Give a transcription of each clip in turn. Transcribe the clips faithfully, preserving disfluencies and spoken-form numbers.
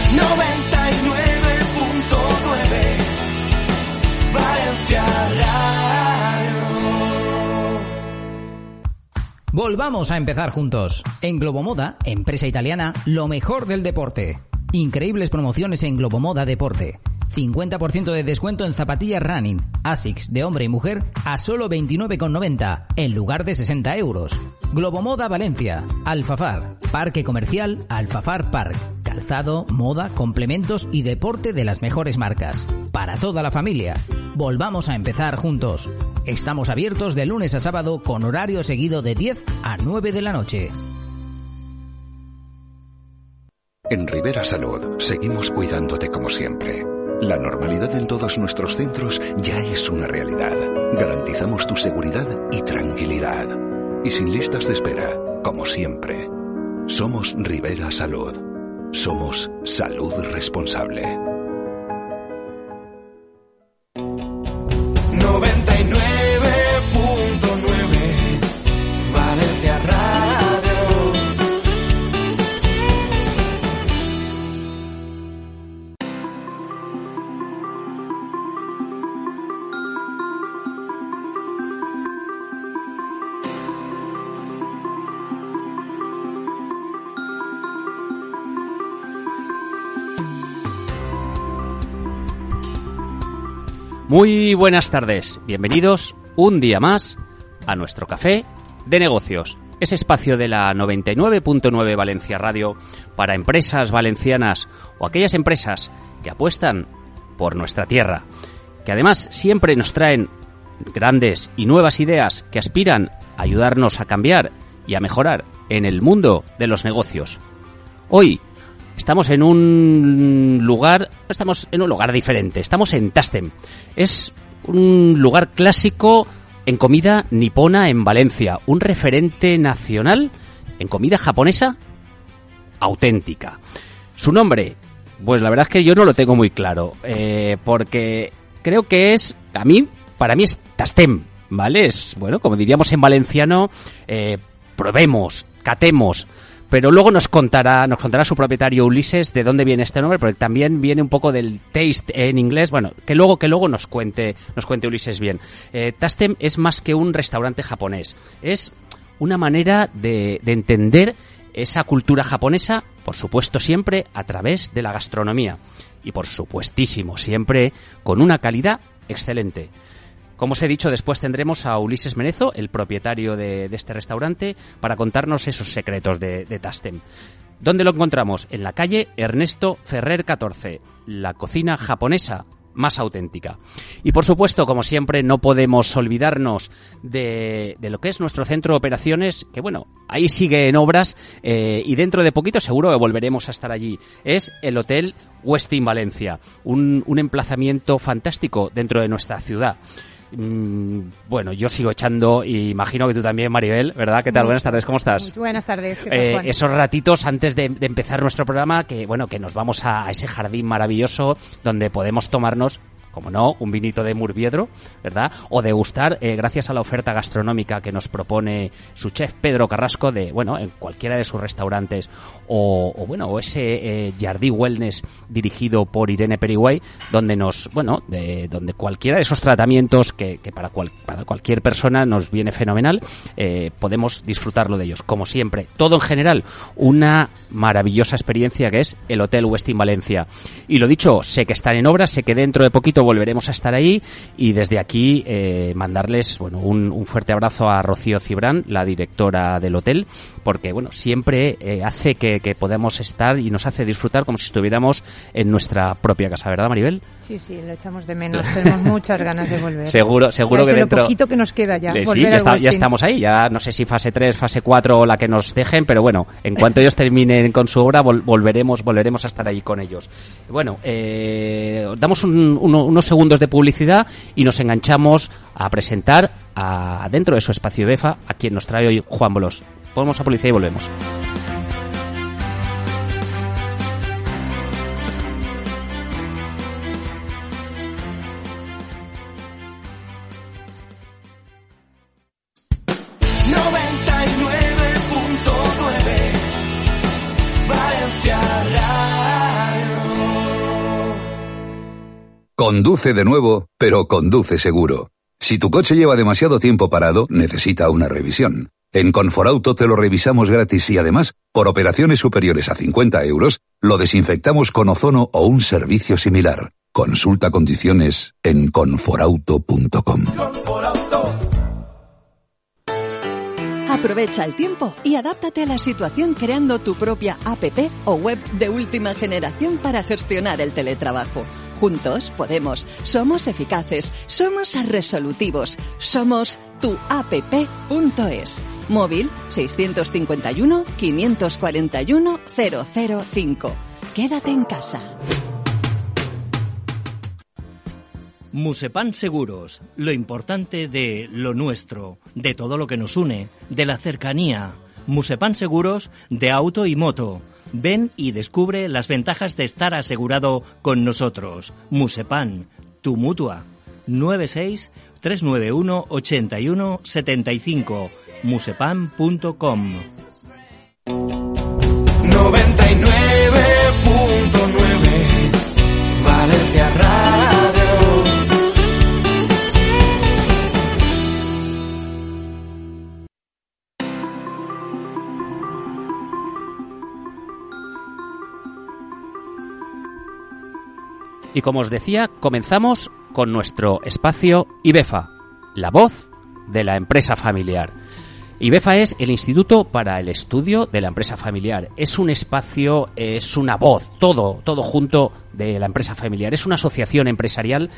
noventa y nueve punto nueve Valencia Radio. Volvamos a empezar juntos. En Globomoda, empresa italiana, lo mejor del deporte. Increíbles promociones en Globomoda Deporte. cincuenta por ciento de descuento en zapatillas running, Asics de hombre y mujer a solo veintinueve con noventa en lugar de sesenta euros. Globomoda Valencia, Alfafar, Parque Comercial Alfafar Park. Calzado, moda, complementos y deporte de las mejores marcas. Para toda la familia. Volvamos a empezar juntos. Estamos abiertos de lunes a sábado con horario seguido de diez a nueve de la noche. En Rivera Salud seguimos cuidándote como siempre. La normalidad en todos nuestros centros ya es una realidad. Garantizamos tu seguridad y tranquilidad. Y sin listas de espera, como siempre. Somos Rivera Salud. Somos salud responsable. noventa y nueve punto nueve Valencia Radio. Muy buenas tardes, bienvenidos un día más a nuestro Café de Negocios, ese espacio de la noventa y nueve punto nueve Valencia Radio para empresas valencianas o aquellas empresas que apuestan por nuestra tierra, que además siempre nos traen grandes y nuevas ideas que aspiran a ayudarnos a cambiar y a mejorar en el mundo de los negocios. Hoy estamos en un lugar, estamos en un lugar diferente, estamos en Tastem. Es un lugar clásico en comida nipona en Valencia, un referente nacional en comida japonesa auténtica. Su nombre, pues la verdad es que yo no lo tengo muy claro, eh, porque creo que es, a mí, para mí es Tastem, ¿vale? Es, bueno, como diríamos en valenciano, eh, probemos, catemos. Pero luego nos contará, nos contará su propietario Ulises de dónde viene este nombre, porque también viene un poco del taste en inglés. Bueno, que luego, que luego nos cuente, nos cuente Ulises bien. Eh, Tastem es más que un restaurante japonés. Es una manera de, de entender esa cultura japonesa, por supuesto siempre a través de la gastronomía. Y por supuestísimo siempre con una calidad excelente. Como os he dicho, después tendremos a Ulises Menezo, el propietario de, de este restaurante, para contarnos esos secretos de, de Tastem. ¿Dónde lo encontramos? En la calle Ernesto Ferrer catorce, la cocina japonesa más auténtica. Y por supuesto, como siempre, no podemos olvidarnos de, de lo que es nuestro centro de operaciones, que bueno, ahí sigue en obras eh, y dentro de poquito seguro que volveremos a estar allí. Es el Hotel Westin Valencia, un, un emplazamiento fantástico dentro de nuestra ciudad. Bueno, yo sigo echando, y imagino que tú también, Maribel, ¿verdad? ¿Qué tal? Buenas tardes, ¿cómo estás? Muy buenas tardes. ¿Qué tal, eh, Juan? esos ratitos antes de, de empezar nuestro programa, que bueno, que nos vamos a, a ese jardín maravilloso donde podemos tomarnos, como no, un vinito de Murviedro, ¿verdad? O degustar, eh, gracias a la oferta gastronómica que nos propone su chef Pedro Carrasco, de, bueno, en cualquiera de sus restaurantes, o, o bueno, o ese eh, Jardí Wellness dirigido por Irene Perigüey, donde nos, bueno, de, donde cualquiera de esos tratamientos que, que para, cual, para cualquier persona nos viene fenomenal, eh, podemos disfrutarlo de ellos. Como siempre, todo en general, una maravillosa experiencia que es el Hotel Westin Valencia. Y lo dicho, sé que están en obras, sé que dentro de poquito volveremos a estar ahí, y desde aquí eh, mandarles, bueno, un, un fuerte abrazo a Rocío Cibrán, la directora del hotel, porque bueno, siempre eh, hace que, que podamos estar y nos hace disfrutar como si estuviéramos en nuestra propia casa, ¿verdad, Maribel? Sí, sí, lo echamos de menos, tenemos muchas ganas de volver. Seguro, seguro que de dentro... lo poquito que nos queda ya, Eh, volver sí, ya, al está, ya Westin. estamos ahí, ya no sé si fase tres, fase cuatro o la que nos dejen, pero bueno, en cuanto ellos terminen con su obra, vol- volveremos volveremos a estar ahí con ellos. Bueno, eh, damos un, uno, unos segundos de publicidad y nos enganchamos a presentar a, dentro de su espacio de Befa a quien nos trae hoy Juan Bolós. Ponemos a publicidad y volvemos. noventa y nueve punto nueve Valencia Radio. Conduce de nuevo, pero conduce seguro. Si tu coche lleva demasiado tiempo parado, necesita una revisión. En Conforauto te lo revisamos gratis y además, por operaciones superiores a cincuenta euros, lo desinfectamos con ozono o un servicio similar. Consulta condiciones en conforauto punto com. Aprovecha el tiempo y adáptate a la situación creando tu propia app o web de última generación para gestionar el teletrabajo. Juntos podemos. Somos eficaces, somos resolutivos, somos tu app punto es. Móvil seis cinco uno, cinco cuatro uno, cero cero cinco. Quédate en casa. Musepan Seguros, lo importante de lo nuestro, de todo lo que nos une, de la cercanía. Musepan Seguros de auto y moto. Ven y descubre las ventajas de estar asegurado con nosotros. Musepan, tu mutua. nueve seis, tres nueve uno, ocho uno siete cinco. musepan punto com. noventa y nueve punto nueve Valencia Radio. Y como os decía, comenzamos con nuestro espacio IBEFA, la voz de la empresa familiar. IBEFA es el Instituto para el Estudio de la Empresa Familiar. Es un espacio, es una voz, todo, todo junto de la empresa familiar. Es una asociación empresarial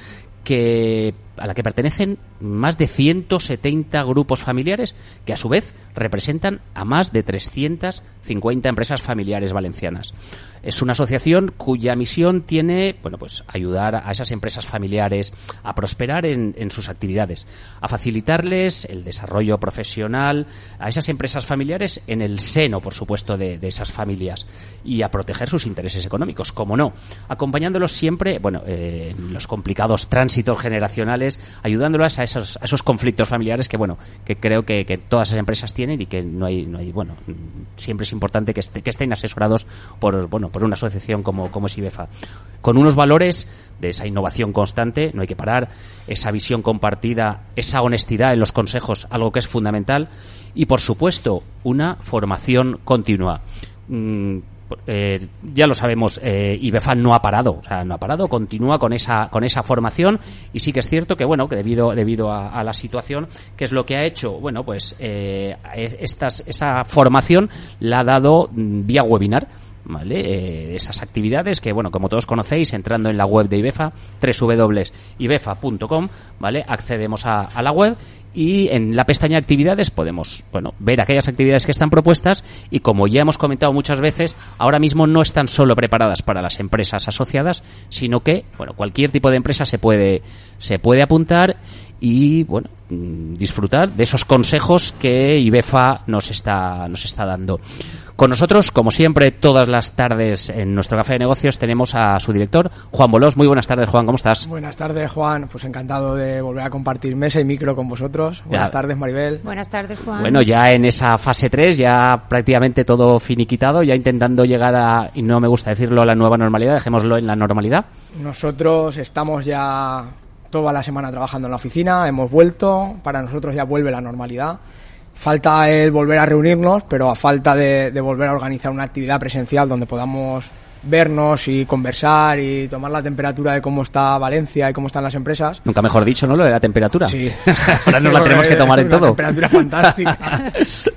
que a la que pertenecen más de ciento setenta grupos familiares que a su vez representan a más de trescientas cincuenta empresas familiares valencianas. Es una asociación cuya misión tiene, bueno, pues ayudar a esas empresas familiares a prosperar en, en sus actividades, a facilitarles el desarrollo profesional a esas empresas familiares en el seno, por supuesto, de, de esas familias y a proteger sus intereses económicos, como no, acompañándolos siempre, bueno, eh, en los complicados tránsitos generacionales, ayudándolas a esos, a esos conflictos familiares que, bueno, que creo que, que todas las empresas tienen y que no hay, no hay, bueno, siempre es importante que, este, que estén asesorados por, bueno, por una asociación como, como es IBEFA, con unos valores de esa innovación constante, no hay que parar, esa visión compartida, esa honestidad en los consejos, algo que es fundamental, y por supuesto una formación continua. Mm, Eh, ya lo sabemos, eh, IBEFA no ha parado, o sea, no ha parado, continúa con esa con esa formación, y sí que es cierto que, bueno, que debido debido a, a la situación, que es lo que ha hecho, bueno, pues eh, estas esa formación la ha dado vía webinar, ¿vale? Eh, esas actividades que, bueno, como todos conocéis, entrando en la web de IBEFA, doble u doble u doble u punto ibefa punto com, ¿vale? Accedemos a, a la web y en la pestaña actividades podemos, bueno, ver aquellas actividades que están propuestas, y como ya hemos comentado muchas veces, ahora mismo no están solo preparadas para las empresas asociadas, sino que, bueno, cualquier tipo de empresa se puede se puede apuntar y, bueno, disfrutar de esos consejos que IBEFA nos está nos está dando. Con nosotros, como siempre, todas las tardes en nuestro café de negocios tenemos a su director, Juan Bolós. Muy buenas tardes, Juan, ¿cómo estás? Buenas tardes, Juan. Pues encantado de volver a compartir mesa y micro con vosotros. Buenas ya. tardes, Maribel. Buenas tardes, Juan. Bueno, ya en esa fase tres, ya prácticamente todo finiquitado, ya intentando llegar a, y no me gusta decirlo, a la nueva normalidad, dejémoslo en la normalidad. Nosotros estamos ya toda la semana trabajando en la oficina, hemos vuelto, para nosotros ya vuelve la normalidad. Falta el volver a reunirnos, pero a falta de, de volver a organizar una actividad presencial donde podamos vernos y conversar y tomar la temperatura de cómo está Valencia y cómo están las empresas. Nunca mejor dicho, ¿no? Lo de la temperatura. Sí. Ahora nos la tenemos que tomar en una todo. Temperatura fantástica.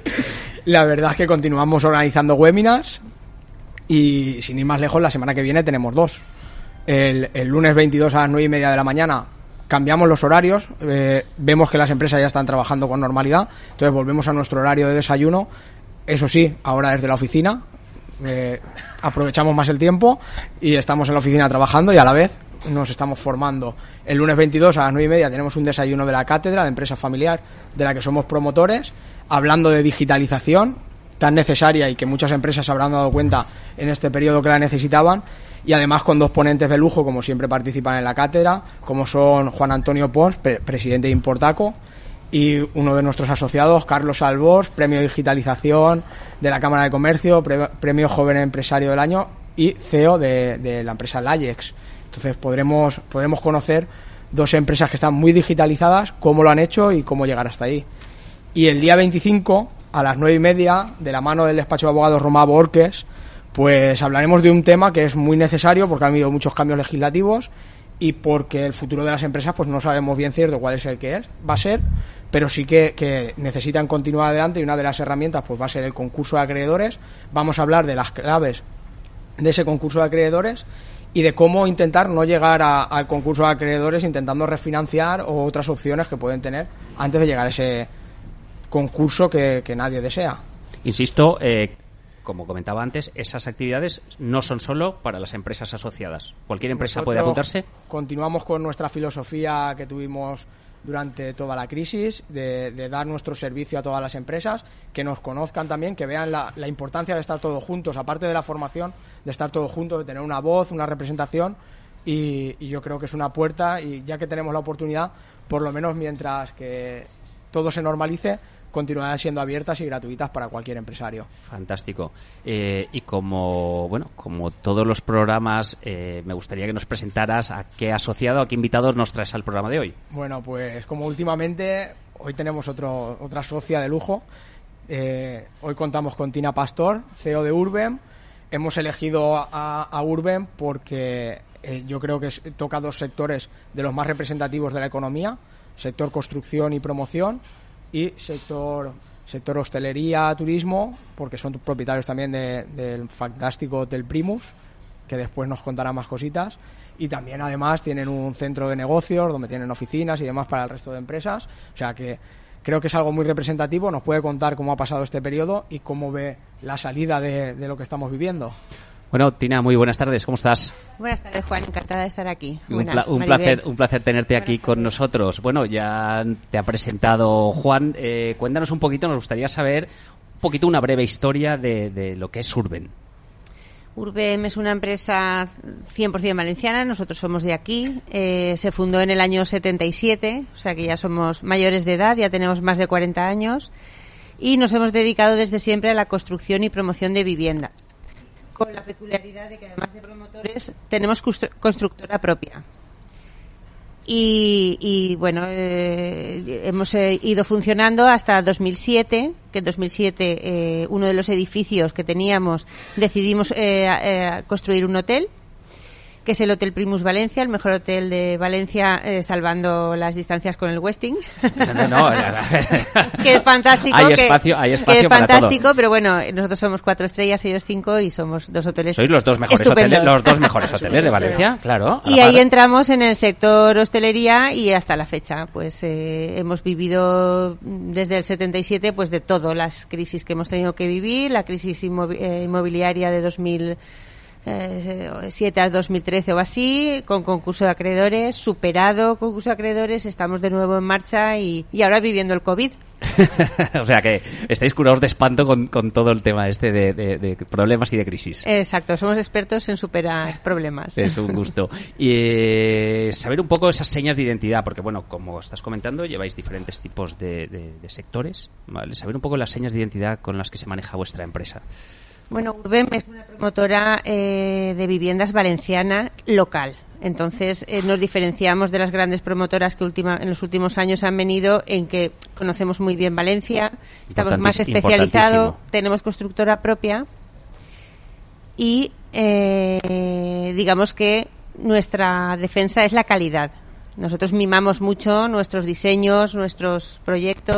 La verdad es que continuamos organizando webinars y, sin ir más lejos, la semana que viene tenemos dos. El, el lunes veintidós a las nueve y media de la mañana cambiamos los horarios, eh, vemos que las empresas ya están trabajando con normalidad, entonces volvemos a nuestro horario de desayuno, eso sí, ahora desde la oficina, eh, aprovechamos más el tiempo y estamos en la oficina trabajando y a la vez nos estamos formando. El lunes veintidós a las nueve y media tenemos un desayuno de la cátedra de empresa familiar, de la que somos promotores, hablando de digitalización tan necesaria y que muchas empresas se habrán dado cuenta en este periodo que la necesitaban. Y además con dos ponentes de lujo, como siempre participan en la cátedra, como son Juan Antonio Pons, pre- presidente de Importaco, y uno de nuestros asociados, Carlos Albors, premio de digitalización de la Cámara de Comercio, pre- premio Joven Empresario del Año, y C E O de, de la empresa Layex. Entonces podremos, podremos conocer dos empresas que están muy digitalizadas, cómo lo han hecho y cómo llegar hasta ahí. Y el día veinticinco, a las nueve y media, de la mano del despacho de abogados Romà Borques, pues hablaremos de un tema que es muy necesario porque ha habido muchos cambios legislativos y porque el futuro de las empresas pues no sabemos bien cierto cuál es el que es, va a ser, pero sí que, que necesitan continuar adelante, y una de las herramientas pues va a ser el concurso de acreedores. Vamos a hablar de las claves de ese concurso de acreedores y de cómo intentar no llegar a, al concurso de acreedores intentando refinanciar o otras opciones que pueden tener antes de llegar a ese concurso que, que nadie desea. Insisto, eh, como comentaba antes, esas actividades no son solo para las empresas asociadas. ¿Cualquier empresa Nosotros puede apuntarse? Continuamos con nuestra filosofía que tuvimos durante toda la crisis, de, de dar nuestro servicio a todas las empresas, que nos conozcan también, que vean la, la importancia de estar todos juntos, aparte de la formación, de estar todos juntos, de tener una voz, una representación, y, y yo creo que es una puerta, y ya que tenemos la oportunidad, por lo menos mientras que todo se normalice, continuarán siendo abiertas y gratuitas para cualquier empresario. Fantástico. Eh, y como bueno, como todos los programas, eh, me gustaría que nos presentaras a qué asociado, a qué invitados nos traes al programa de hoy. Bueno, pues como últimamente, hoy tenemos otro, otra socia de lujo. Eh, hoy contamos con Tina Pastor, C E O de Urben. Hemos elegido a, a Urben porque eh, yo creo que es, toca dos sectores de los más representativos de la economía, sector construcción y promoción, y sector sector hostelería, turismo, porque son propietarios también de, del fantástico Hotel Primus, que después nos contará más cositas, y también además tienen un centro de negocios donde tienen oficinas y demás para el resto de empresas, o sea que creo que es algo muy representativo. Nos puede contar cómo ha pasado este periodo y cómo ve la salida de, de lo que estamos viviendo. Bueno, Tina, muy buenas tardes, ¿cómo estás? Buenas tardes, Juan, encantada de estar aquí. Un, Buenas, pla- un placer, un placer tenerte aquí con nosotros. Bueno, ya te ha presentado Juan. Eh, cuéntanos un poquito, nos gustaría saber un poquito una breve historia de, de lo que es Urben. Urben es una empresa cien por ciento valenciana, nosotros somos de aquí. Eh, se fundó en el año setenta y siete, o sea que ya somos mayores de edad, ya tenemos más de cuarenta años, y nos hemos dedicado desde siempre a la construcción y promoción de viviendas, con la peculiaridad de que además de promotores tenemos constru- constructora propia. Y, y bueno, eh, hemos eh, ido funcionando hasta dos mil siete, que en dos mil siete eh, uno de los edificios que teníamos decidimos eh, eh, construir un hotel, que es el Hotel Primus Valencia, el mejor hotel de Valencia, eh, salvando las distancias con el Westin. No, no, no. Que es fantástico. Hay que, espacio, hay espacio que es para fantástico, todo. Pero bueno, nosotros somos cuatro estrellas, ellos cinco, y somos dos hoteles. Sois los dos mejores estupendos. hoteles, los dos mejores hoteles de Valencia, claro. Y ahí entramos en el sector hostelería y hasta la fecha, pues eh, hemos vivido desde el setenta y siete, pues de todo, las crisis que hemos tenido que vivir, la crisis inmovi- eh, inmobiliaria de dos mil siete a dos mil trece o así, con concurso de acreedores, superado concurso de acreedores, estamos de nuevo en marcha y, y ahora viviendo el COVID. O sea que estáis curados de espanto con, con todo el tema este de, de, de problemas y de crisis. Exacto, somos expertos en superar problemas. Es un gusto. Y eh, saber un poco esas señas de identidad, porque bueno, como estás comentando, lleváis diferentes tipos de, de, de sectores, ¿vale? Saber un poco las señas de identidad con las que se maneja vuestra empresa. Bueno, Urben es una promotora eh, de viviendas valenciana local. Entonces eh, nos diferenciamos de las grandes promotoras que última, en los últimos años han venido, en que conocemos muy bien Valencia, estamos más especializados, tenemos constructora propia y eh, digamos que nuestra defensa es la calidad. Nosotros mimamos mucho nuestros diseños, nuestros proyectos.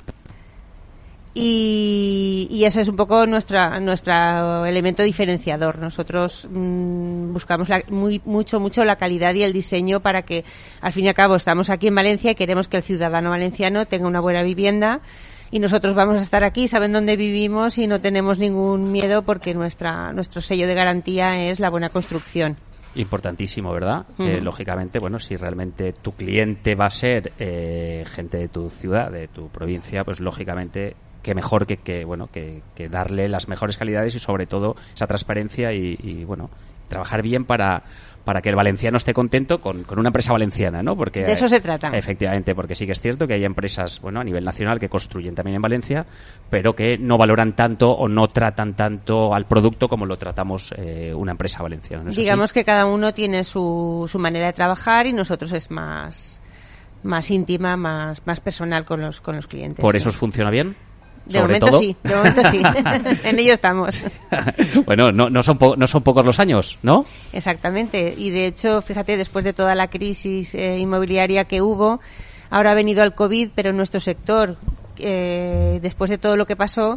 Y, y ese es un poco nuestra nuestro elemento diferenciador. Nosotros mmm, buscamos la, muy mucho mucho la calidad y el diseño para que, al fin y al cabo, estamos aquí en Valencia y queremos que el ciudadano valenciano tenga una buena vivienda, y nosotros vamos a estar aquí, saben dónde vivimos y no tenemos ningún miedo porque nuestra nuestro sello de garantía es la buena construcción. Importantísimo, ¿verdad? Mm. Eh, lógicamente, bueno, si realmente tu cliente va a ser eh, gente de tu ciudad, de tu provincia, pues lógicamente que mejor que, que bueno que, que darle las mejores calidades y sobre todo esa transparencia y, y bueno trabajar bien para para que el valenciano esté contento con, con una empresa valenciana, ¿no? Porque de eso se trata. Efectivamente, porque sí que es cierto que hay empresas, bueno, a nivel nacional que construyen también en Valencia, pero que no valoran tanto o no tratan tanto al producto como lo tratamos eh, una empresa valenciana, ¿no es Digamos así? Que cada uno tiene su, su manera de trabajar y nosotros es más más íntima, más más personal con los con los clientes. ¿Por sí. eso os funciona bien? De Sobre momento todo. sí, de momento sí. En ello estamos. Bueno, no, no, son po- no son pocos los años, ¿no? Exactamente. Y de hecho, fíjate, después de toda la crisis eh, inmobiliaria que hubo, ahora ha venido el COVID, pero en nuestro sector, eh, después de todo lo que pasó,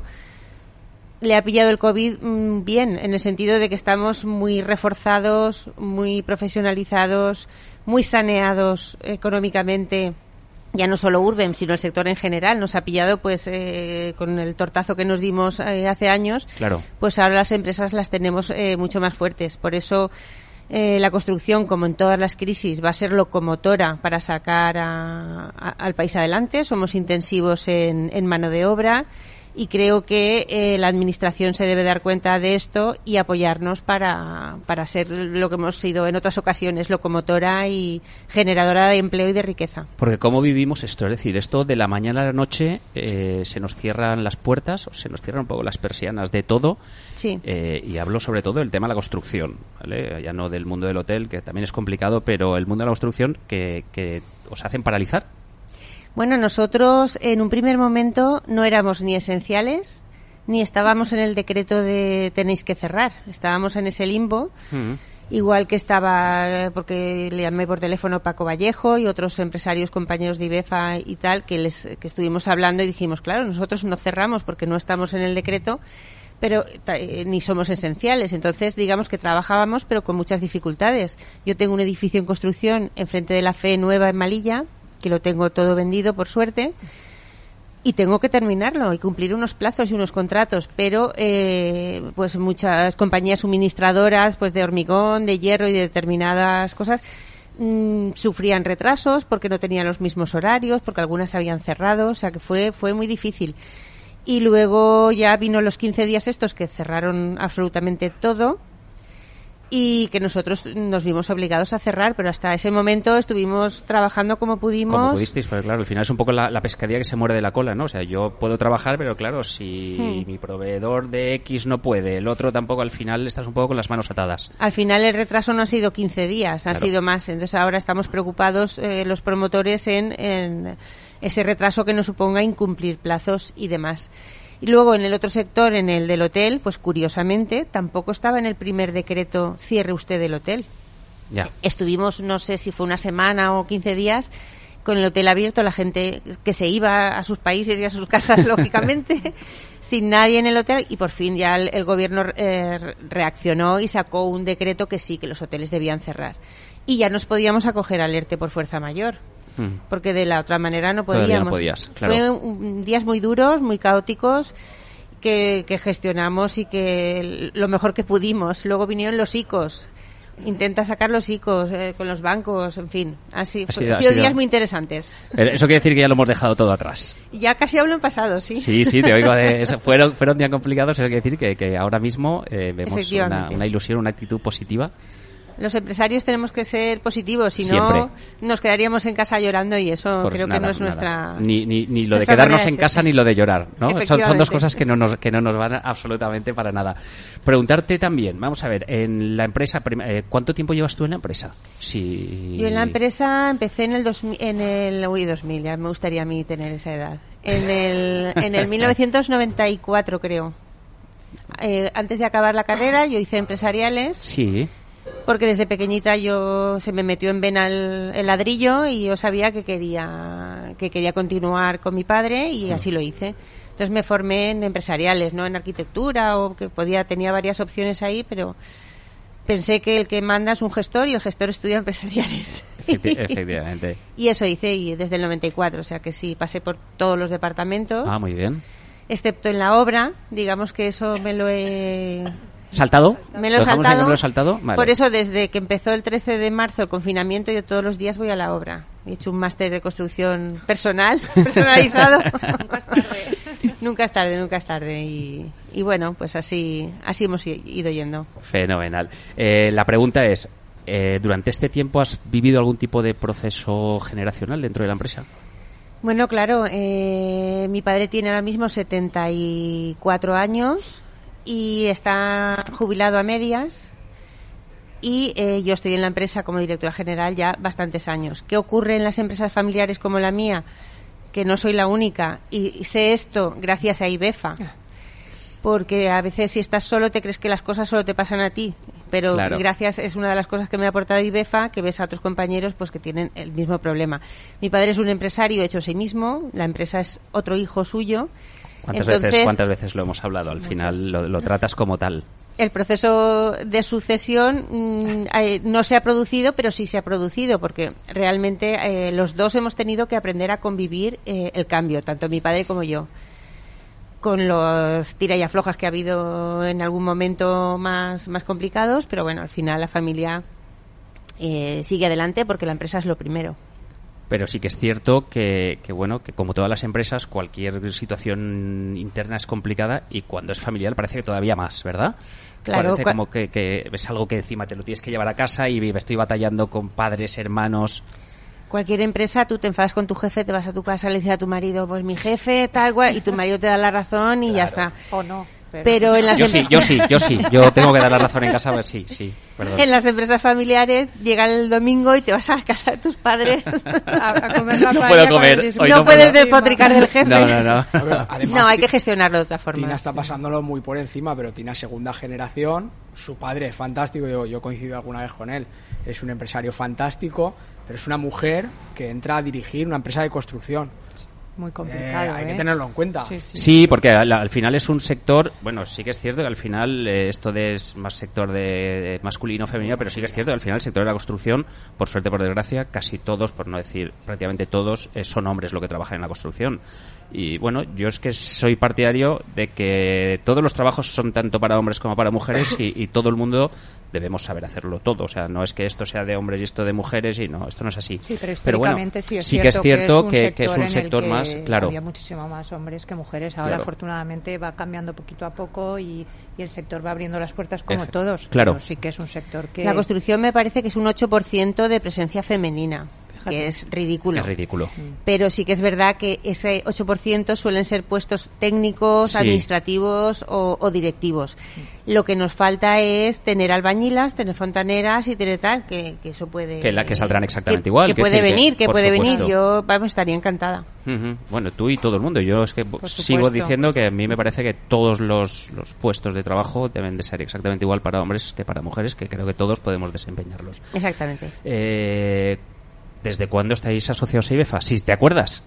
le ha pillado el COVID mmm, bien, en el sentido de que estamos muy reforzados, muy profesionalizados, muy saneados económicamente. Ya no solo Urbem, sino el sector en general. Nos ha pillado, pues, eh, con el tortazo que nos dimos eh, hace años. Claro. Pues ahora las empresas las tenemos eh, mucho más fuertes. Por eso eh, la construcción, como en todas las crisis, va a ser locomotora para sacar a, a, al país adelante. Somos intensivos en, en mano de obra. Y creo que eh, la Administración se debe dar cuenta de esto y apoyarnos para, para ser lo que hemos sido en otras ocasiones, locomotora y generadora de empleo y de riqueza. Porque ¿cómo vivimos esto? Es decir, esto de la mañana a la noche eh, se nos cierran las puertas, o se nos cierran un poco las persianas de todo. Sí. Eh, y hablo sobre todo del tema de la construcción, ¿vale? Ya no del mundo del hotel, que también es complicado, pero el mundo de la construcción que, que os hacen paralizar. Bueno, nosotros en un primer momento no éramos ni esenciales ni estábamos en el decreto de tenéis que cerrar. Estábamos en ese limbo, mm. igual que estaba, porque le llamé por teléfono Paco Vallejo y otros empresarios, compañeros de IBEFA y tal, que les que estuvimos hablando y dijimos, claro, nosotros no cerramos porque no estamos en el decreto, pero eh, ni somos esenciales. Entonces, digamos que trabajábamos, pero con muchas dificultades. Yo tengo un edificio en construcción enfrente de la F E nueva en Malilla, que lo tengo todo vendido, por suerte, y tengo que terminarlo y cumplir unos plazos y unos contratos, pero eh, pues muchas compañías suministradoras pues de hormigón, de hierro y de determinadas cosas mmm, sufrían retrasos porque no tenían los mismos horarios, porque algunas habían cerrado, o sea que fue fue muy difícil. Y luego ya vino los quince días estos que cerraron absolutamente todo, y que nosotros nos vimos obligados a cerrar, pero hasta ese momento estuvimos trabajando como pudimos. Como pudisteis, porque claro, al final es un poco la, la pescadilla que se muerde la cola, ¿no? O sea, yo puedo trabajar, pero claro, si hmm. mi proveedor de X no puede, el otro tampoco, al final estás un poco con las manos atadas. Al final el retraso no ha sido quince días, ha claro. sido más. Entonces ahora estamos preocupados eh, los promotores en, en ese retraso que nos suponga incumplir plazos y demás. Y luego en el otro sector, en el del hotel, pues curiosamente tampoco estaba en el primer decreto cierre usted el hotel. Ya. Estuvimos, no sé si fue una semana o quince días con el hotel abierto, la gente que se iba a sus países y a sus casas, lógicamente, sin nadie en el hotel, y por fin ya el, el gobierno eh, reaccionó y sacó un decreto que sí, que los hoteles debían cerrar. Y ya nos podíamos acoger al ERTE por fuerza mayor. Porque de la otra manera no podíamos. No podías, claro. Fue un, días muy duros, muy caóticos, que, que gestionamos y que lo mejor que pudimos. Luego vinieron los I C Os. Intenta sacar los I C Os eh, con los bancos, en fin. Así, ha sido, ha sido días muy interesantes. Eso quiere decir que ya lo hemos dejado todo atrás. Ya casi hablo en pasado, sí. Sí, sí, te oigo. De eso. Fueron, fueron días complicados, eso quiere decir que, que ahora mismo eh, vemos una, una ilusión, una actitud positiva. Los empresarios tenemos que ser positivos, si Siempre. no nos quedaríamos en casa llorando, y eso pues creo nada, que no es nuestra... Nada. Ni, ni, ni lo de quedarnos en casa ni lo de llorar, ¿no? Son, son dos cosas que no, nos, que no nos van absolutamente para nada. Preguntarte también, vamos a ver, en la empresa, eh, ¿cuánto tiempo llevas tú en la empresa? Si... Yo en la empresa empecé en el, dos mil, en el uy, dos mil, ya me gustaría a mí tener esa edad. En el, en el mil novecientos noventa y cuatro, creo. Eh, antes de acabar la carrera yo hice empresariales. Sí. Porque desde pequeñita yo se me metió en vena el, el ladrillo y yo sabía que quería que quería continuar con mi padre y así lo hice. Entonces me formé en empresariales, no en arquitectura, o que podía tenía varias opciones ahí, pero pensé que el que manda es un gestor y el gestor estudia empresariales. Efecti- efectivamente. Y eso hice y desde el noventa y cuatro, o sea que sí, pasé por todos los departamentos. Ah, muy bien. Excepto en la obra, digamos que eso me lo he... ¿Saltado? Me lo he saltado. ¿Me lo he saltado? Vale. Por eso, desde que empezó el trece de marzo el confinamiento, yo todos los días voy a la obra. he hecho un máster de construcción personal, personalizado. Nunca es tarde. Nunca es tarde, nunca es tarde. Y, y bueno, pues así, así hemos ido yendo. Fenomenal. Eh, la pregunta es, eh, ¿durante este tiempo has vivido algún tipo de proceso generacional dentro de la empresa? Bueno, claro, eh, mi padre tiene ahora mismo setenta y cuatro años y está jubilado a medias. Y eh, yo estoy en la empresa como directora general ya bastantes años. ¿Qué ocurre en las empresas familiares como la mía? Que no soy la única. Y, y sé esto gracias a IBEFA. Porque a veces si estás solo te crees que las cosas solo te pasan a ti. Pero claro, gracias es una de las cosas que me ha aportado IBEFA, que ves a otros compañeros pues que tienen el mismo problema. Mi padre es un empresario hecho a sí mismo. La empresa es otro hijo suyo. ¿Cuántas, Entonces, veces, ¿cuántas veces lo hemos hablado? Al final lo, lo tratas como tal. El proceso de sucesión mmm, eh, no se ha producido, pero sí se ha producido, porque realmente eh, los dos hemos tenido que aprender a convivir eh, el cambio, tanto mi padre como yo, con los tira y aflojas que ha habido en algún momento más, más complicados, pero bueno, al final la familia eh, sigue adelante porque la empresa es lo primero. Pero sí que es cierto que, que, bueno, que como todas las empresas, cualquier situación interna es complicada y cuando es familiar parece que todavía más, ¿verdad? Claro. Parece como que, que es algo que encima te lo tienes que llevar a casa y estoy batallando con padres, hermanos. Cualquier empresa, tú te enfadas con tu jefe, te vas a tu casa, le dices a tu marido, pues mi jefe, tal cual, y tu marido te da la razón y claro, ya está. O no. Pero, pero en las yo em- sí, yo sí, yo sí, yo tengo que dar la razón en casa, pues sí, sí, perdón. En las empresas familiares llega el domingo y te vas a casa de tus padres a, a comer la no paella puedo comer, el hoy no, no puedes puedo. despotricar del jefe. No, no, no. Además, no, hay que gestionarlo de otra forma. Tina está pasándolo muy por encima, pero Tina es segunda generación, su padre es fantástico, yo, yo coincido alguna vez con él, es un empresario fantástico, pero es una mujer que entra a dirigir una empresa de construcción. Muy complicado, eh, hay ¿eh? que tenerlo en cuenta. Sí, sí. Sí, porque al, al final es un sector, bueno, sí que es cierto que al final eh, esto de es más sector de, de masculino femenino, pero sí que es cierto que al final el sector de la construcción, por suerte por desgracia, casi todos, por no decir prácticamente todos, eh, son hombres los que trabajan en la construcción. Y bueno, yo es que soy partidario de que todos los trabajos son tanto para hombres como para mujeres y, y todo el mundo debemos saber hacerlo todo. O sea, no es que esto sea de hombres y esto de mujeres y no, esto no es así. Sí, pero pero bueno, sí, es sí que es cierto que, que es un en sector el que más, claro. Había muchísimo más hombres que mujeres. Ahora, claro, afortunadamente, va cambiando poquito a poco y, y el sector va abriendo las puertas como Efe, todos. Claro. Pero sí que es un sector que... La construcción me parece que es un ocho por ciento de presencia femenina, que es ridículo. Es ridículo. Pero sí que es verdad que ese ocho por ciento suelen ser puestos técnicos, Sí. administrativos o, o directivos. Lo que nos falta es tener albañilas, tener fontaneras y tener tal, que, que eso puede... Que la- que saldrán exactamente que- igual, Que que puede decir que, venir, que, por puede supuesto. venir. Yo, vamos, estaría encantada. Ujú. Bueno, tú y todo el mundo. Yo es que Por sigo supuesto. diciendo que a mí me parece que todos los, los puestos de trabajo deben de ser exactamente igual para hombres que para mujeres, que creo que todos podemos desempeñarlos. Exactamente. Eh, ¿Desde cuándo estáis asociados a IBEFA? Sí, ¿te acuerdas?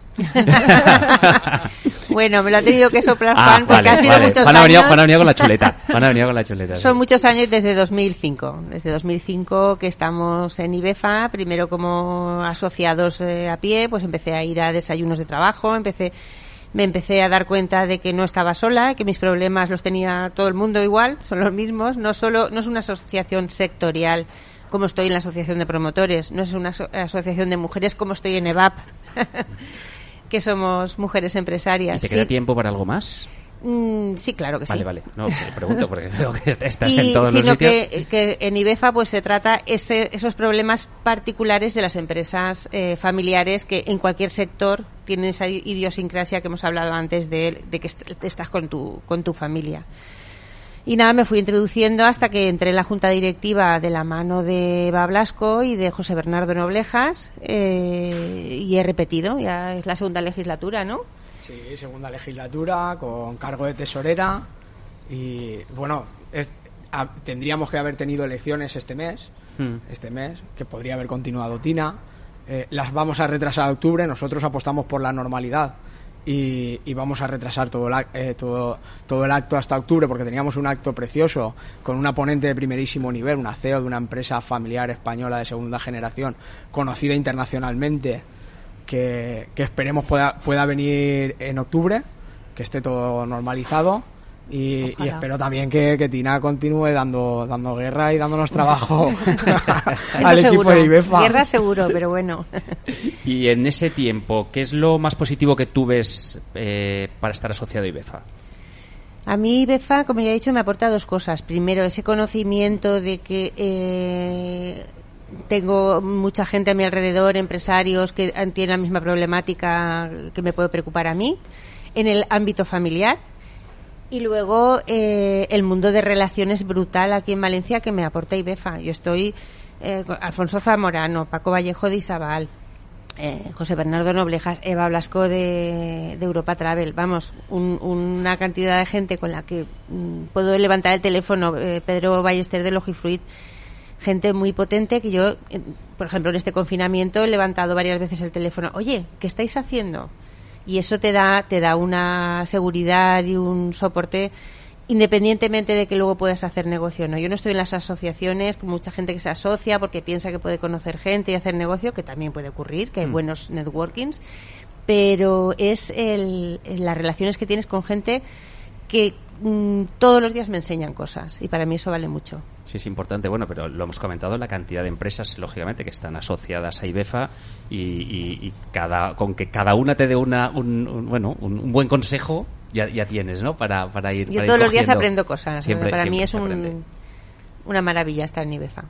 Bueno, me lo ha tenido que soplar Ah, Juan, porque vale, han sido vale. muchos Juan ha, venido, años. Juan ha venido con la chuleta. Juan ha venido con la chuleta. sí. Son muchos años desde dos mil cinco. Desde dos mil cinco que estamos en IBEFA, primero como asociados eh, a pie, pues empecé a ir a desayunos de trabajo, empecé me empecé a dar cuenta de que no estaba sola, que mis problemas los tenía todo el mundo igual, son los mismos, no solo no es una asociación sectorial como estoy en la asociación de promotores, no es una aso- asociación de mujeres como estoy en E V A P, que somos mujeres empresarias. ¿Y te queda Sí. tiempo para algo más? Mm, sí, claro que sí. Vale, vale. No, te pregunto porque veo que estás Y en todos los sino sitios. que, que en IBEFA pues se trata ese, esos problemas particulares de las empresas eh, familiares que en cualquier sector tienen esa idiosincrasia que hemos hablado antes de, de que est- estás con tu, con tu familia. Y nada, me fui introduciendo hasta que entré en la junta directiva de la mano de Eva Blasco y de José Bernardo Noblejas eh, y he repetido, ya es la segunda legislatura, ¿no? Sí, segunda legislatura, con cargo de tesorera y, bueno, es- a- tendríamos que haber tenido elecciones este mes, Hmm. este mes, que podría haber continuado Tina. Eh, las vamos a retrasar a octubre, nosotros apostamos por la normalidad y, y vamos a retrasar todo el, ac- eh, todo, todo el acto hasta octubre porque teníamos un acto precioso con una ponente de primerísimo nivel, una C E O de una empresa familiar española de segunda generación, conocida internacionalmente, que, que esperemos pueda, pueda venir en octubre, que esté todo normalizado Y, y espero también que, que Tina continúe dando dando guerra y dándonos trabajo al equipo seguro. de IBEFA. Guerra seguro, pero bueno. Y en ese tiempo, ¿qué es lo más positivo que tú ves eh, para estar asociado a IBEFA? A mí IBEFA, como ya he dicho, me aporta dos cosas. Primero, ese conocimiento de que eh, tengo mucha gente a mi alrededor, empresarios que tienen la misma problemática que me puede preocupar a mí, en el ámbito familiar. Y luego eh, el mundo de relaciones brutal aquí en Valencia que me aporta IBEFA. Yo estoy eh, con Alfonso Zamorano, Paco Vallejo de Isabal, eh, José Bernardo Noblejas, Eva Blasco de, de Europa Travel. Vamos, un, una cantidad de gente con la que mm, puedo levantar el teléfono. Eh, Pedro Ballester de Logifruit, gente muy potente que yo, eh, por ejemplo, en este confinamiento he levantado varias veces el teléfono. Oye, ¿qué estáis haciendo? Y eso te da te da una seguridad y un soporte independientemente de que luego puedas hacer negocio o no. Yo no estoy en las asociaciones, con mucha gente que se asocia porque piensa que puede conocer gente y hacer negocio, que también puede ocurrir, que hay mm. buenos networkings, pero es el, las relaciones que tienes con gente que mmm, todos los días me enseñan cosas y para mí eso vale mucho. Sí, es importante, bueno, pero lo hemos comentado, la cantidad de empresas, lógicamente, que están asociadas a IBEFA y, y, y cada con que cada una te dé una, un, un, bueno, un, un buen consejo, ya, ya tienes, ¿no? Para, para ir Yo para todos ir los días cogiendo. aprendo cosas. Siempre, para siempre mí es un, una maravilla estar en IBEFA.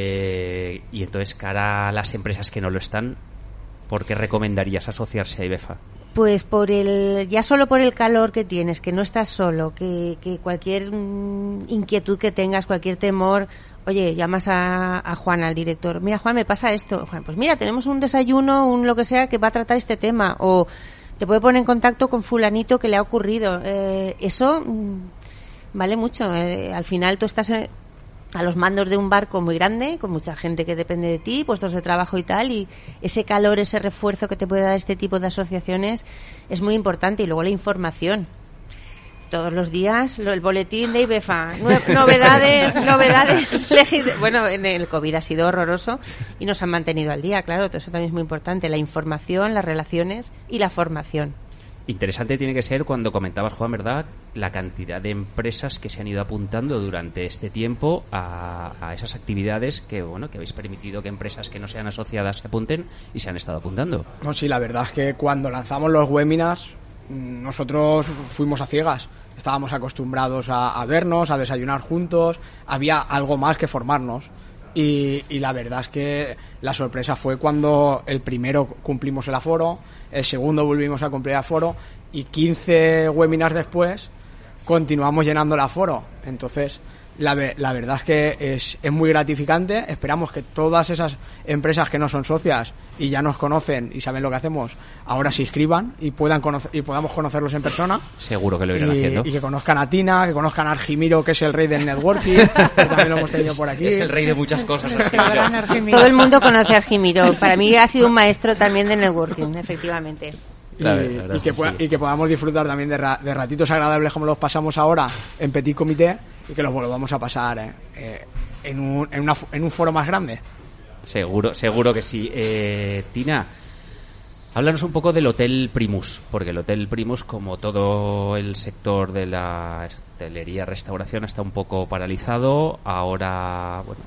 Eh, y entonces, cara a las empresas que no lo están, ¿por qué recomendarías asociarse a IBEFA? Pues por el, ya solo por el calor que tienes, que no estás solo, que, que cualquier mm, inquietud que tengas, cualquier temor, oye, llamas a, a Juan, al director. Mira, Juan, me pasa esto. Juan, pues mira, tenemos un desayuno, un lo que sea, que va a tratar este tema. O te puede poner en contacto con fulanito que le ha ocurrido. Eh, eso mm, vale mucho. Eh, al final tú estás en, a los mandos de un barco muy grande, con mucha gente que depende de ti, puestos de trabajo y tal, y ese calor, ese refuerzo que te puede dar este tipo de asociaciones es muy importante. Y luego la información. Todos los días, lo, el boletín de IBEFA, nue- novedades, novedades. Legis- bueno, en el COVID ha sido horroroso y nos han mantenido al día, claro, todo eso también es muy importante. La información, las relaciones y la formación. Interesante tiene que ser cuando comentabas, Juan, ¿verdad?, la cantidad de empresas que se han ido apuntando durante este tiempo a, a esas actividades que, bueno, que habéis permitido que empresas que no sean asociadas se apunten y se han estado apuntando. No, sí, la verdad es que cuando lanzamos los webinars nosotros fuimos a ciegas. Estábamos acostumbrados a, a vernos, a desayunar juntos, había algo más que formarnos. Y, y la verdad es que la sorpresa fue cuando el primero cumplimos el aforo, el segundo volvimos a cumplir el aforo y quince webinars después continuamos llenando el aforo. Entonces, la, la verdad es que es, es muy gratificante. Esperamos que todas esas empresas que no son socias y ya nos conocen y saben lo que hacemos, ahora se inscriban y puedan conocer, y podamos conocerlos en persona. Seguro que lo irán y, haciendo. Y que conozcan a Tina, que conozcan a Argimiro, que es el rey del networking, que también lo hemos tenido por aquí. Es el rey de muchas cosas, Argimiro. Todo el mundo conoce a Argimiro. Para mí ha sido un maestro también de networking, efectivamente. Y, y, que pueda, sí. y que podamos disfrutar también de, ra, de ratitos agradables como los pasamos ahora en Petit Comité y que los volvamos a pasar eh, eh, en, un, en, una, en un foro más grande. Seguro, seguro que sí. Eh, Tina, háblanos un poco del Hotel Primus, porque el Hotel Primus, como todo el sector de la hostelería, restauración, está un poco paralizado. Ahora, bueno,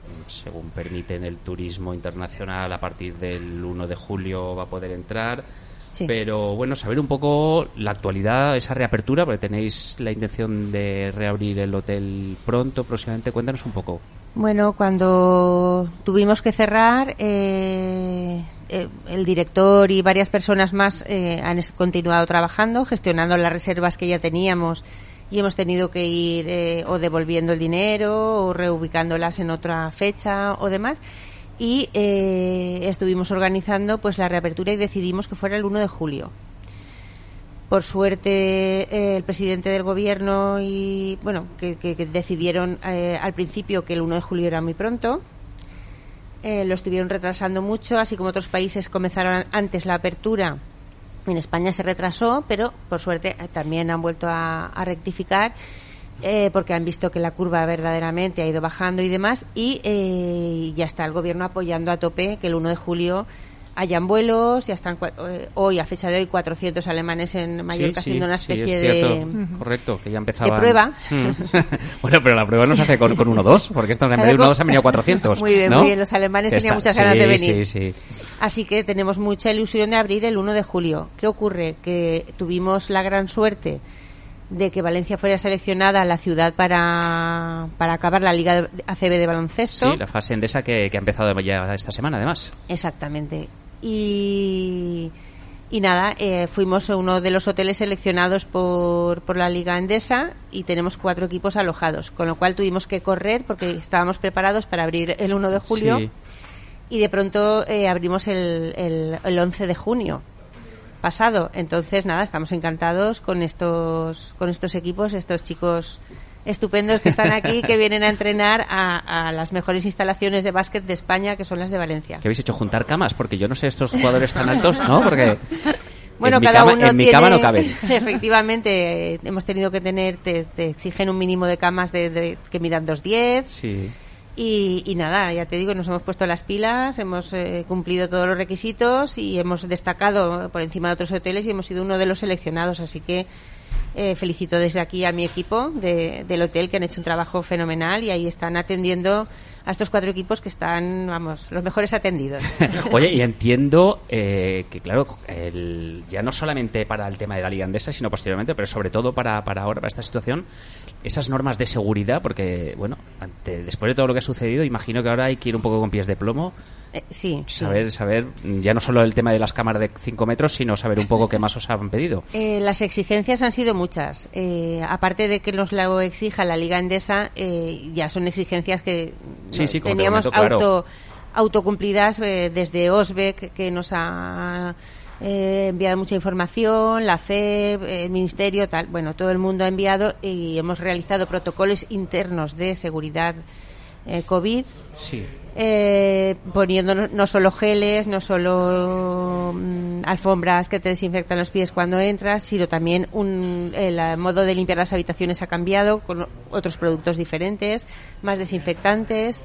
según permiten el turismo internacional, a partir del uno de julio va a poder entrar. Sí. Pero bueno, saber un poco la actualidad, esa reapertura, porque tenéis la intención de reabrir el hotel pronto, próximamente. Cuéntanos un poco. Bueno, cuando tuvimos que cerrar, eh, eh, el director y varias personas más eh, han continuado trabajando, gestionando las reservas que ya teníamos y hemos tenido que ir eh, o devolviendo el dinero o reubicándolas en otra fecha o demás. Y eh, estuvimos organizando pues la reapertura y decidimos que fuera el uno de julio. Por suerte eh, el presidente del gobierno y bueno que, que, que decidieron eh, al principio que el uno de julio era muy pronto. Eh, lo estuvieron retrasando mucho, así como otros países comenzaron antes la apertura. En España se retrasó, pero por suerte eh, también han vuelto a, a rectificar. Eh, porque han visto que la curva verdaderamente ha ido bajando y demás y eh, ya está el gobierno apoyando a tope que el uno de julio hayan vuelos, ya están eh, hoy, a fecha de hoy, cuatrocientos alemanes en Mallorca sí, haciendo sí, una especie sí, es de... cierto. Correcto, que ya empezaban... de prueba. Mm. Bueno, pero la prueba no se hace con, con uno dos, porque estos en vez de uno dos han venido cuatrocientos. Muy bien, ¿no? muy bien, los alemanes Que tenían está... muchas ganas sí, de venir. Sí, sí. Así que tenemos mucha ilusión de abrir el uno de julio. ¿Qué ocurre? Que tuvimos la gran suerte de que Valencia fuera seleccionada la ciudad para, para acabar la Liga A C B de baloncesto. Sí, la fase endesa que, que ha empezado ya esta semana, además. Exactamente. Y, y nada, eh, fuimos uno de los hoteles seleccionados por, por la Liga Endesa y tenemos cuatro equipos alojados, con lo cual tuvimos que correr porque estábamos preparados para abrir el uno de julio Sí. y de pronto eh, abrimos el, el, el once de junio pasado. Entonces, nada, estamos encantados con estos con estos equipos, estos chicos estupendos que están aquí, que vienen a entrenar a, a las mejores instalaciones de básquet de España, que son las de Valencia. ¿Qué habéis hecho? ¿Juntar camas? Porque yo no sé estos jugadores tan altos, ¿no? Porque bueno, en mi cada cama, uno en mi tiene, cama no caben. Efectivamente, eh, hemos tenido que tener, te, te exigen un mínimo de camas de, de que midan dos diez. Sí. Y, y nada, ya te digo, nos hemos puesto las pilas, hemos eh, cumplido todos los requisitos y hemos destacado por encima de otros hoteles y hemos sido uno de los seleccionados. Así que eh, felicito desde aquí a mi equipo de, del hotel, que han hecho un trabajo fenomenal y ahí están atendiendo a estos cuatro equipos que están, vamos, los mejores atendidos. Oye, y entiendo eh, que, claro, el, ya no solamente para el tema de la Liga Endesa, sino posteriormente, pero sobre todo para, para ahora, para esta situación, esas normas de seguridad, porque, bueno, ante, después de todo lo que ha sucedido, imagino que ahora hay que ir un poco con pies de plomo. Eh, sí, saber, sí. saber, ya no solo el tema de las cámaras de cinco metros, sino saber un poco qué más os han pedido. Eh, las exigencias han sido muchas. Eh, aparte de que nos lo exija la Liga Endesa, eh, ya son exigencias que sí, sí, como teníamos te comento, auto, claro. autocumplidas eh, desde OSBEC, que nos ha eh, enviado mucha información, la C E P, el Ministerio, tal. Bueno, todo el mundo ha enviado y hemos realizado protocolos internos de seguridad eh, COVID. Sí. Eh, poniendo no, no solo geles, no solo mm, alfombras que te desinfectan los pies cuando entras, sino también un, el modo de limpiar las habitaciones ha cambiado con otros productos diferentes, más desinfectantes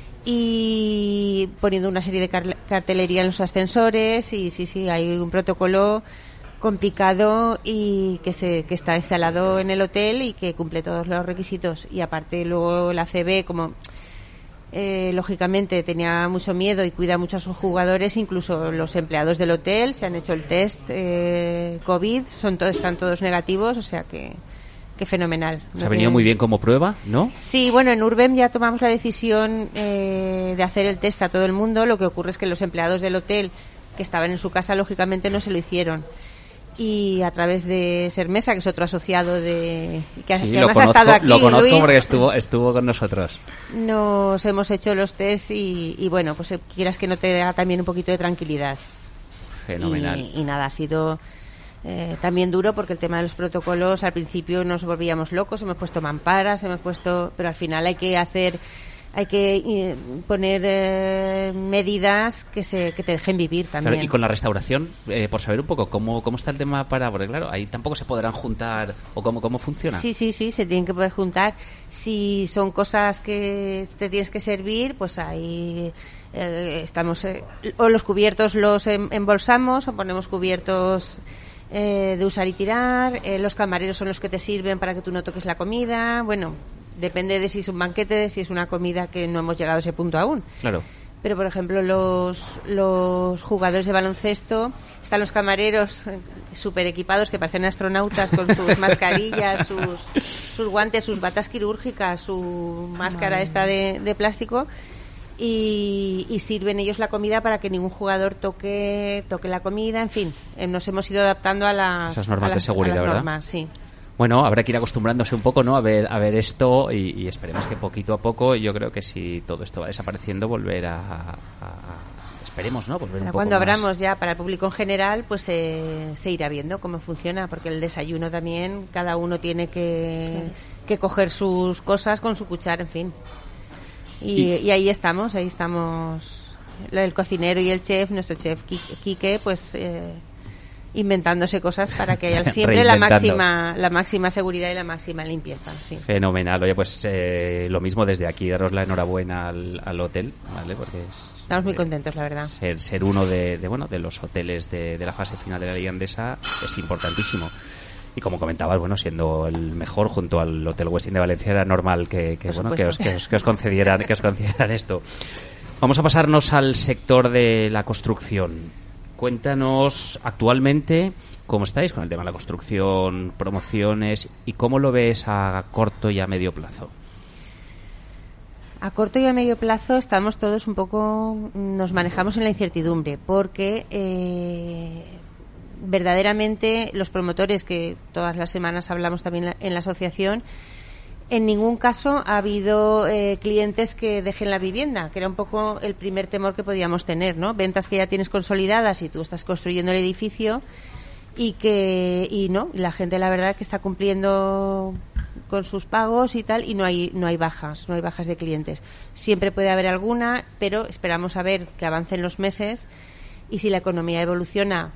y poniendo una serie de car- cartelería en los ascensores y sí, sí, hay un protocolo complicado y que se que está instalado en el hotel y que cumple todos los requisitos y aparte luego la C B como Eh, lógicamente tenía mucho miedo y cuida mucho a sus jugadores, incluso los empleados del hotel se han hecho el test eh, COVID, son todos, están todos negativos, o sea que, que fenomenal. Os ha venido muy bien como prueba, ¿no? Sí, bueno, en Urbem ya tomamos la decisión eh, de hacer el test a todo el mundo, lo que ocurre es que los empleados del hotel que estaban en su casa lógicamente no se lo hicieron. Y a través de Sermesa, que es otro asociado de que, sí, que lo además conozco, ha estado aquí, lo conozco Luis, porque estuvo estuvo con nosotros. Nos hemos hecho los test y, y bueno, pues quieras que no te da también un poquito de tranquilidad. Fenomenal. Y, y nada, ha sido eh, también duro porque el tema de los protocolos al principio nos volvíamos locos, hemos puesto mamparas, hemos puesto, pero al final hay que hacer hay que eh, poner eh, medidas que se que te dejen vivir también. Claro, y con la restauración, eh, por saber un poco cómo cómo está el tema para, porque claro, ahí tampoco se podrán juntar o cómo cómo funciona. Sí, sí, sí, se tienen que poder juntar. Si son cosas que te tienes que servir, pues ahí eh, estamos eh, o los cubiertos los em, embolsamos o ponemos cubiertos eh, de usar y tirar. Eh, los camareros son los que te sirven para que tú no toques la comida. Bueno, depende de si es un banquete, si es una comida, que no hemos llegado a ese punto aún. Claro. Pero, por ejemplo, los, los jugadores de baloncesto, están los camareros súper equipados que parecen astronautas con sus mascarillas, sus, sus guantes, sus batas quirúrgicas, su máscara esta de, de plástico y, y sirven ellos la comida para que ningún jugador toque toque la comida. En fin, eh, nos hemos ido adaptando a las, esas normas a las, de seguridad, a las ¿verdad? normas, sí. Bueno, habrá que ir acostumbrándose un poco, ¿no? A ver, a ver esto y, y esperemos que poquito a poco, yo creo que si todo esto va desapareciendo, volver a, a, a esperemos, ¿no? Volver Ahora un poco cuando más. abramos ya para el público en general, pues eh, se irá viendo cómo funciona, porque el desayuno también, cada uno tiene que, que coger sus cosas con su cuchara, en fin. Y, Y- y ahí estamos, ahí estamos el cocinero y el chef, nuestro chef Qui- Quique, pues... Eh, inventándose cosas para que haya siempre la máxima la máxima seguridad y la máxima limpieza. Sí. Fenomenal. Oye, pues eh, lo mismo desde aquí, daros la enhorabuena al, al hotel, ¿vale? Porque es, estamos muy eh, contentos, la verdad. Ser, ser uno de, de bueno de los hoteles de, de la fase final de la Liga Endesa es importantísimo. Y como comentabas, bueno, siendo el mejor junto al Hotel Westin de Valencia, era normal que, que bueno que os, que os que os concedieran que os concedieran esto. Vamos a pasarnos al sector de la construcción. Cuéntanos actualmente cómo estáis con el tema de la construcción, promociones y cómo lo ves a corto y a medio plazo. A corto y a medio plazo estamos todos un poco, nos manejamos en la incertidumbre, porque eh, verdaderamente los promotores, que todas las semanas hablamos también en la asociación, en ningún caso ha habido eh, clientes que dejen la vivienda, que era un poco el primer temor que podíamos tener, ¿no? Ventas que ya tienes consolidadas y tú estás construyendo el edificio y que y no, la gente la verdad que está cumpliendo con sus pagos y tal, y no hay no hay bajas, no hay bajas de clientes. Siempre puede haber alguna, pero esperamos a ver que avancen los meses y si la economía evoluciona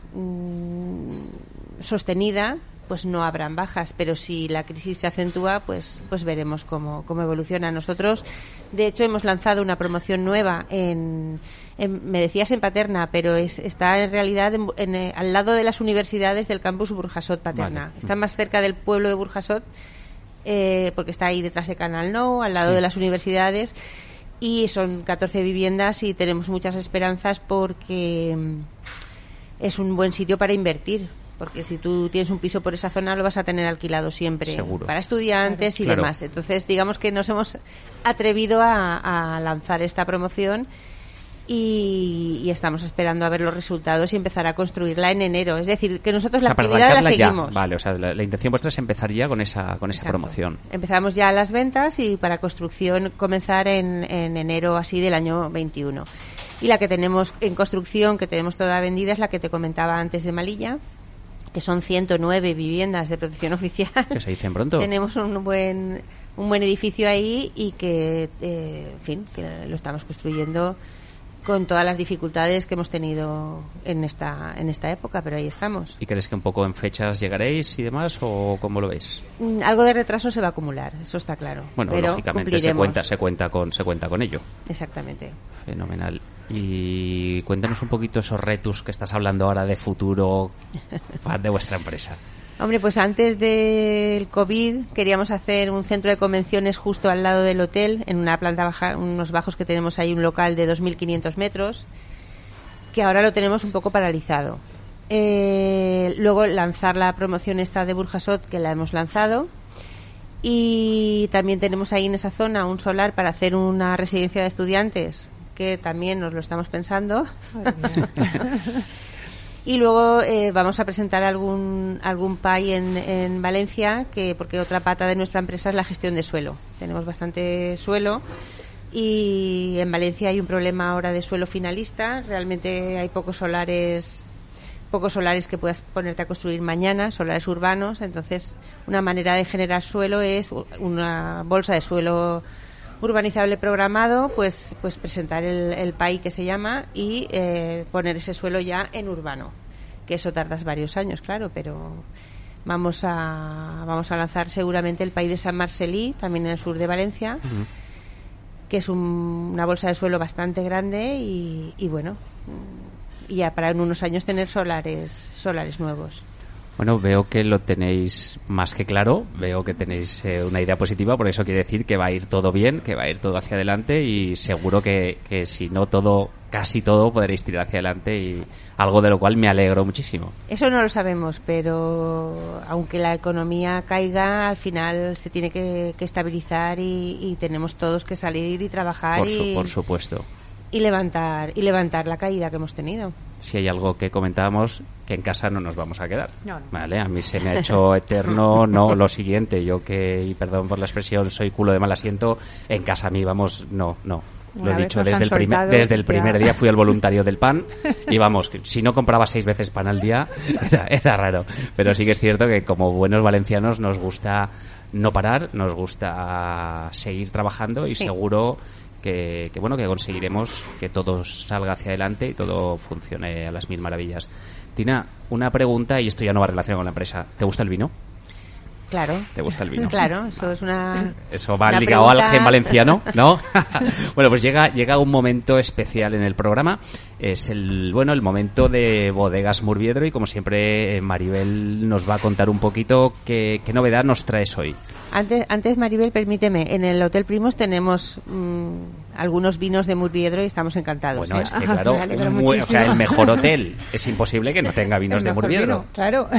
mmm, sostenida, pues no habrán bajas, pero si la crisis se acentúa, pues pues veremos cómo, cómo evoluciona. Nosotros, de hecho, hemos lanzado una promoción nueva en, en me decías en Paterna, pero es, está en realidad en, en, eh, al lado de las universidades del campus Burjasot Paterna. Vale. Está más cerca del pueblo de Burjasot, eh, porque está ahí detrás de Canal Nou, al lado sí. de las universidades, y son catorce viviendas y tenemos muchas esperanzas porque es un buen sitio para invertir. Porque si tú tienes un piso por esa zona lo vas a tener alquilado siempre. Seguro. Para estudiantes claro. y claro. demás. Entonces, digamos que nos hemos atrevido a, a lanzar esta promoción y, y estamos esperando a ver los resultados y empezar a construirla en enero. Es decir, que nosotros o sea, la actividad la seguimos. Ya. Vale, o sea, la, la intención vuestra es empezar ya con esa con esa Exacto. promoción. Empezamos ya las ventas y para construcción comenzar en, en enero así del año veintiuno. Y la que tenemos en construcción, que tenemos toda vendida, es la que te comentaba antes de Malilla, que son ciento nueve viviendas de protección oficial. Que se dicen pronto. Tenemos un buen un buen edificio ahí y que, eh, en fin, que lo estamos construyendo con todas las dificultades que hemos tenido en esta en esta época, pero ahí estamos. ¿Y crees que un poco en fechas llegaréis y demás, o cómo lo ves? Mm, algo de retraso se va a acumular, eso está claro. Bueno, pero lógicamente se cuenta se cuenta con se cuenta con ello. Exactamente. Fenomenal. Y cuéntanos un poquito esos retos que estás hablando ahora de futuro de vuestra empresa. Hombre, pues antes del COVID queríamos hacer un centro de convenciones justo al lado del hotel, en una planta baja, unos bajos que tenemos ahí, un local de dos mil quinientos metros, que ahora lo tenemos un poco paralizado. Eh, luego lanzar la promoción esta de Burjasot, que la hemos lanzado, y también tenemos ahí en esa zona un solar para hacer una residencia de estudiantes, que también nos lo estamos pensando. Y luego eh, vamos a presentar algún algún P A I en, en Valencia, que porque otra pata de nuestra empresa es la gestión de suelo. Tenemos bastante suelo y en Valencia hay un problema ahora de suelo finalista. Realmente hay pocos solares pocos solares que puedas ponerte a construir mañana, solares urbanos. Entonces, una manera de generar suelo es una bolsa de suelo urbanizable programado, pues pues presentar el, el P A I que se llama y eh, poner ese suelo ya en urbano, que eso tardas varios años, claro, pero vamos a vamos a lanzar seguramente el P A I de San Marcelí, también en el sur de Valencia, uh-huh. que es un, una bolsa de suelo bastante grande y, y bueno, y ya para en unos años tener solares solares nuevos. Bueno, veo que lo tenéis más que claro, veo que tenéis eh, una idea positiva, por eso quiere decir que va a ir todo bien, que va a ir todo hacia adelante y seguro que, que si no todo, casi todo, podréis tirar hacia adelante y algo de lo cual me alegro muchísimo. Eso no lo sabemos, pero aunque la economía caiga, al final se tiene que, que estabilizar y, y tenemos todos que salir y trabajar por, su, y, por supuesto. y levantar y levantar la caída que hemos tenido. Si hay algo que comentábamos, que en casa no nos vamos a quedar. No, no. Vale, a mí se me ha hecho eterno, no, lo siguiente, yo que, y perdón por la expresión, soy culo de mal asiento, en casa a mí, vamos, no, no. Lo he dicho desde el, primer, desde el primer día, fui el voluntario del pan y vamos, si no compraba seis veces pan al día, era, era raro. Pero sí que es cierto que como buenos valencianos nos gusta no parar, nos gusta seguir trabajando y sí. seguro... Que, que bueno, que conseguiremos que todo salga hacia adelante y todo funcione a las mil maravillas. Tina, una pregunta, y esto ya no va relacionado con la empresa. ¿Te gusta el vino? Claro. ¿Te gusta el vino? Claro, eso es una... Eso va una ligado pregunta... al gen valenciano, ¿no? Bueno, pues llega llega un momento especial en el programa. Es el bueno el momento de Bodegas Murviedro y como siempre Maribel nos va a contar un poquito qué, qué novedad nos traes hoy. Antes, antes, Maribel, permíteme, en el Hotel Primos tenemos mmm, algunos vinos de Murviedro y estamos encantados. Bueno, ¿eh? es que claro, un muy, o sea, el mejor hotel, es imposible que no tenga vinos de Murviedro. Vino, claro.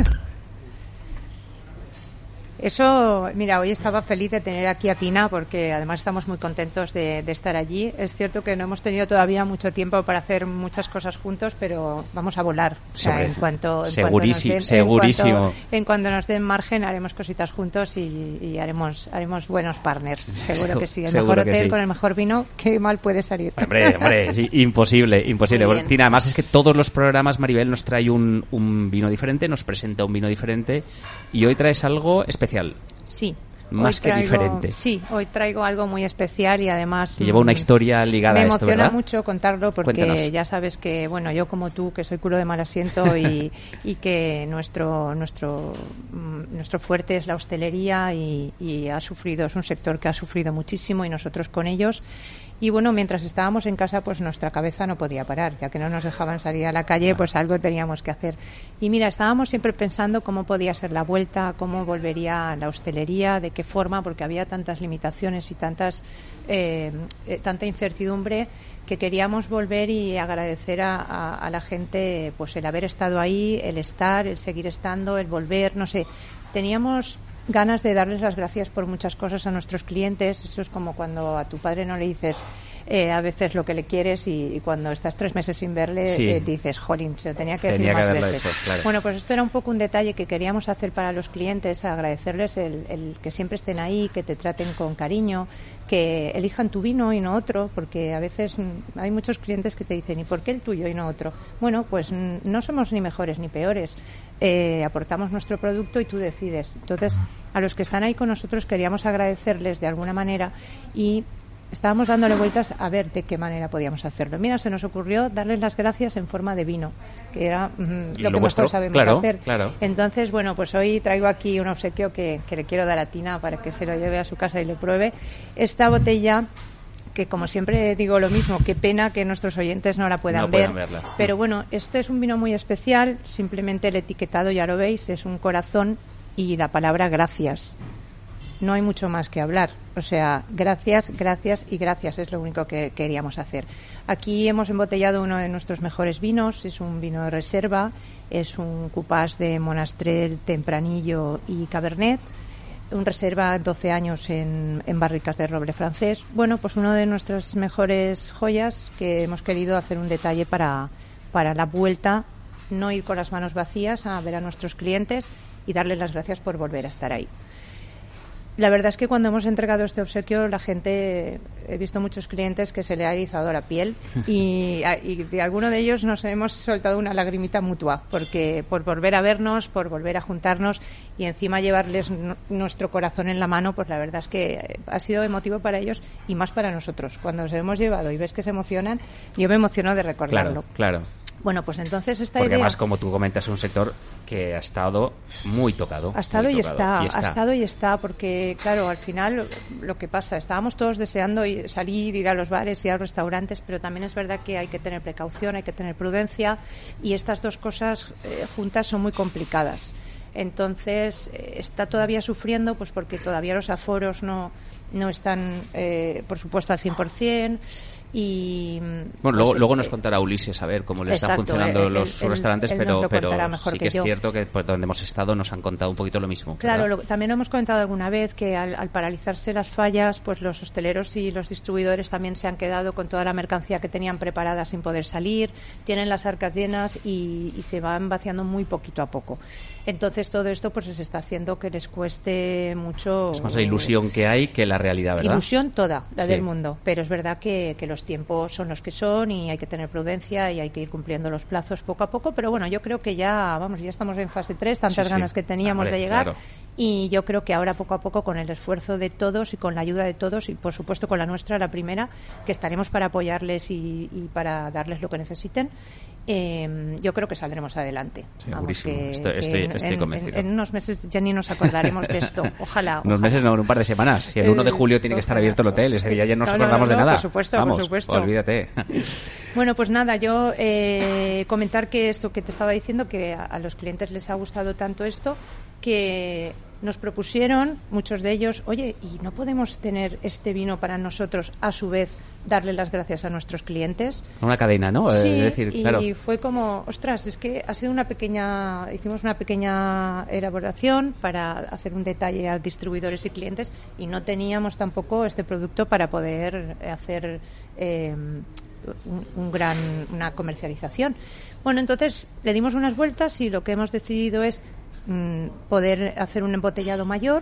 Eso, mira, hoy estaba feliz de tener aquí a Tina porque además estamos muy contentos de, de estar allí. Es cierto que no hemos tenido todavía mucho tiempo para hacer muchas cosas juntos, pero vamos a volar. O sea, en cuanto, en segurísimo, cuanto nos den, segurísimo. En cuanto, en cuanto nos den margen haremos cositas juntos y, y haremos haremos buenos partners. Seguro que sí. El mejor hotel sí. Con el mejor vino, qué mal puede salir. Hombre, hombre, sí, imposible, imposible. Bueno, Tina, además es que todos los programas Maribel nos trae un, un vino diferente, nos presenta un vino diferente y hoy traes algo especial. Sí. Más que traigo, diferente. Sí, hoy traigo algo muy especial y además... Y lleva una historia ligada a esto, ¿verdad? Me emociona mucho contarlo porque Cuéntanos. Ya sabes que, bueno, yo como tú, que soy culo de mal asiento y, y que nuestro nuestro nuestro fuerte es la hostelería y, y ha sufrido, es un sector que ha sufrido muchísimo y nosotros con ellos. Y bueno, mientras estábamos en casa, pues nuestra cabeza no podía parar, ya que no nos dejaban salir a la calle, pues algo teníamos que hacer. Y mira, estábamos siempre pensando cómo podía ser la vuelta, cómo volvería la hostelería, de qué forma, porque había tantas limitaciones y tantas eh, eh, tanta incertidumbre que queríamos volver y agradecer a, a, a la gente, pues el haber estado ahí, el estar, el seguir estando, el volver, no sé. Teníamos ganas de darles las gracias por muchas cosas a nuestros clientes. Eso es como cuando a tu padre no le dices eh, a veces lo que le quieres y, y cuando estás tres meses sin verle sí. eh, dices, jolín, se lo tenía que tenía decir que más veces. Hecho, claro. Bueno, pues esto era un poco un detalle que queríamos hacer para los clientes, agradecerles el, el que siempre estén ahí, que te traten con cariño, que elijan tu vino y no otro, porque a veces hay muchos clientes que te dicen, ¿y por qué el tuyo y no otro? Bueno, pues no somos ni mejores ni peores. Eh, aportamos nuestro producto y tú decides. Entonces, a los que están ahí con nosotros queríamos agradecerles de alguna manera y estábamos dándole vueltas a ver de qué manera podíamos hacerlo. Mira, se nos ocurrió darles las gracias en forma de vino, que era mm, lo, lo que vuestro, mejor sabemos claro, hacer. Claro. Entonces, bueno, pues hoy traigo aquí un obsequio que, que le quiero dar a Tina para que se lo lleve a su casa y le pruebe. Esta botella, que como siempre digo lo mismo, qué pena que nuestros oyentes no la puedan no ver, verla. Pero bueno, este es un vino muy especial, simplemente el etiquetado ya lo veis, es un corazón y la palabra gracias. No hay mucho más que hablar, o sea, gracias, gracias y gracias es lo único que queríamos hacer. Aquí hemos embotellado uno de nuestros mejores vinos, es un vino de reserva, es un cupás de Monastrell, Tempranillo y Cabernet, un reserva doce años en, en barricas de roble francés. Bueno, pues uno de nuestras mejores joyas que hemos querido hacer un detalle para, para la vuelta, no ir con las manos vacías a ver a nuestros clientes y darles las gracias por volver a estar ahí. La verdad es que cuando hemos entregado este obsequio, la gente, he visto muchos clientes que se le ha erizado la piel y, y de alguno de ellos nos hemos soltado una lagrimita mutua, porque por volver a vernos, por volver a juntarnos y encima llevarles n- nuestro corazón en la mano, pues la verdad es que ha sido emotivo para ellos y más para nosotros. Cuando nos hemos llevado y ves que se emocionan, yo me emociono de recordarlo. Claro, claro. Bueno, pues entonces esta Porque idea... además, como tú comentas, es un sector que ha estado muy tocado. Ha estado, y, tocado está, y está, ha estado y está, porque, claro, al final lo que pasa, estábamos todos deseando ir, salir, ir a los bares, ir a los restaurantes, pero también es verdad que hay que tener precaución, hay que tener prudencia, y estas dos cosas eh, juntas son muy complicadas. Entonces, eh, está todavía sufriendo, pues porque todavía los aforos no, no están, eh, por supuesto, al cien por ciento. Y bueno, luego, pues, luego eh, nos contará Ulises a ver cómo le exacto, están funcionando él, los él, restaurantes, él pero, pero sí que, que es yo. cierto que pues, donde hemos estado nos han contado un poquito lo mismo. Claro, lo, también lo hemos comentado alguna vez que al, al paralizarse las fallas, pues los hosteleros y los distribuidores también se han quedado con toda la mercancía que tenían preparada sin poder salir, tienen las arcas llenas y, y se van vaciando muy poquito a poco. Entonces todo esto pues les está haciendo que les cueste mucho. Es más la ilusión que hay que la realidad, ¿verdad? Ilusión toda, la sí. del mundo, pero es verdad que, que los tiempos son los que son y hay que tener prudencia y hay que ir cumpliendo los plazos poco a poco, pero bueno, yo creo que ya, vamos, ya estamos en fase tres, tantas sí, ganas sí. que teníamos Hombre, de llegar claro. Y yo creo que ahora poco a poco, con el esfuerzo de todos y con la ayuda de todos, y por supuesto con la nuestra, la primera, que estaremos para apoyarles y, y para darles lo que necesiten, eh, yo creo que saldremos adelante. Sí, Vamos, que, estoy, que estoy, en, estoy convencido. En, en unos meses ya ni nos acordaremos de esto. Ojalá. Unos ojalá. meses, no, en un par de semanas. Si el uno de julio tiene que estar abierto el hotel, ese día ya no nos No, no, acordamos no, no, de nada. por supuesto, Vamos, por supuesto. olvídate. Bueno, pues nada, yo eh, comentar que esto que te estaba diciendo, que a, a los clientes les ha gustado tanto esto, que nos propusieron, muchos de ellos, oye, ¿y no podemos tener este vino para nosotros, a su vez, darle las gracias a nuestros clientes? Una cadena, ¿no? Sí, es decir, y claro. fue como, ostras, es que ha sido una pequeña, hicimos una pequeña elaboración para hacer un detalle a distribuidores y clientes, y no teníamos tampoco este producto para poder hacer eh, un, un gran, una comercialización. Bueno, entonces le dimos unas vueltas y lo que hemos decidido es poder hacer un embotellado mayor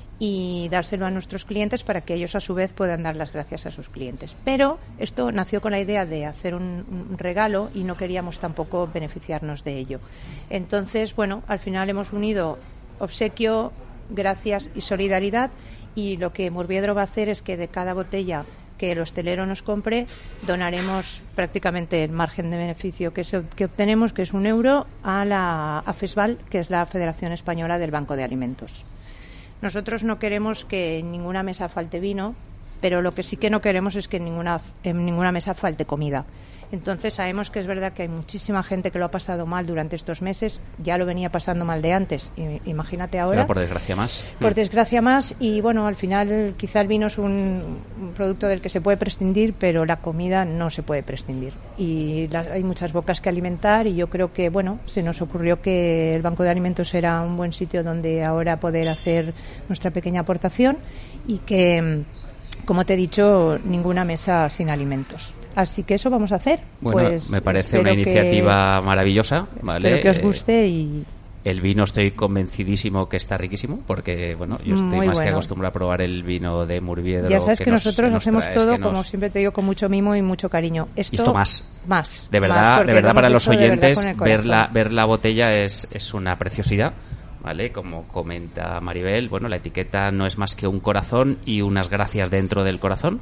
y dárselo a nuestros clientes para que ellos a su vez puedan dar las gracias a sus clientes. Pero esto nació con la idea de hacer un, un regalo y no queríamos tampoco beneficiarnos de ello. Entonces, bueno, al final hemos unido obsequio, gracias y solidaridad, y lo que Murviedro va a hacer es que de cada botella que el hostelero nos compre, donaremos prácticamente el margen de beneficio que, se, que obtenemos, que es un euro, a la a FESVAL, que es la Federación Española del Banco de Alimentos. Nosotros no queremos que en ninguna mesa falte vino, pero lo que sí que no queremos es que en ninguna, en ninguna mesa falte comida. Entonces sabemos que es verdad que hay muchísima gente que lo ha pasado mal durante estos meses, ya lo venía pasando mal de antes, imagínate ahora. Pero por desgracia más. Por desgracia más, y bueno, al final quizá el vino es un, un producto del que se puede prescindir, pero la comida no se puede prescindir. Y la, hay muchas bocas que alimentar, y yo creo que, bueno, se nos ocurrió que el Banco de Alimentos era un buen sitio donde ahora poder hacer nuestra pequeña aportación, y que, como te he dicho, ninguna mesa sin alimentos. Así que eso vamos a hacer. Bueno, pues me parece una iniciativa que, maravillosa, ¿vale? Espero que os guste y... El vino estoy convencidísimo que está riquísimo, porque bueno, yo estoy Muy más bueno. que acostumbrado a probar el vino de Murviedro. Ya sabes que, que nos, nosotros nos hacemos traes, todo, que nos... como siempre te digo, con mucho mimo y mucho cariño. Esto, Y esto más. Más. De verdad, más, de porque verdad lo para hemos los hecho de verdad oyentes, con el ver la, corazón. ver la botella es, es una preciosidad, ¿vale? Como comenta Maribel, bueno, la etiqueta no es más que un corazón y unas gracias dentro del corazón.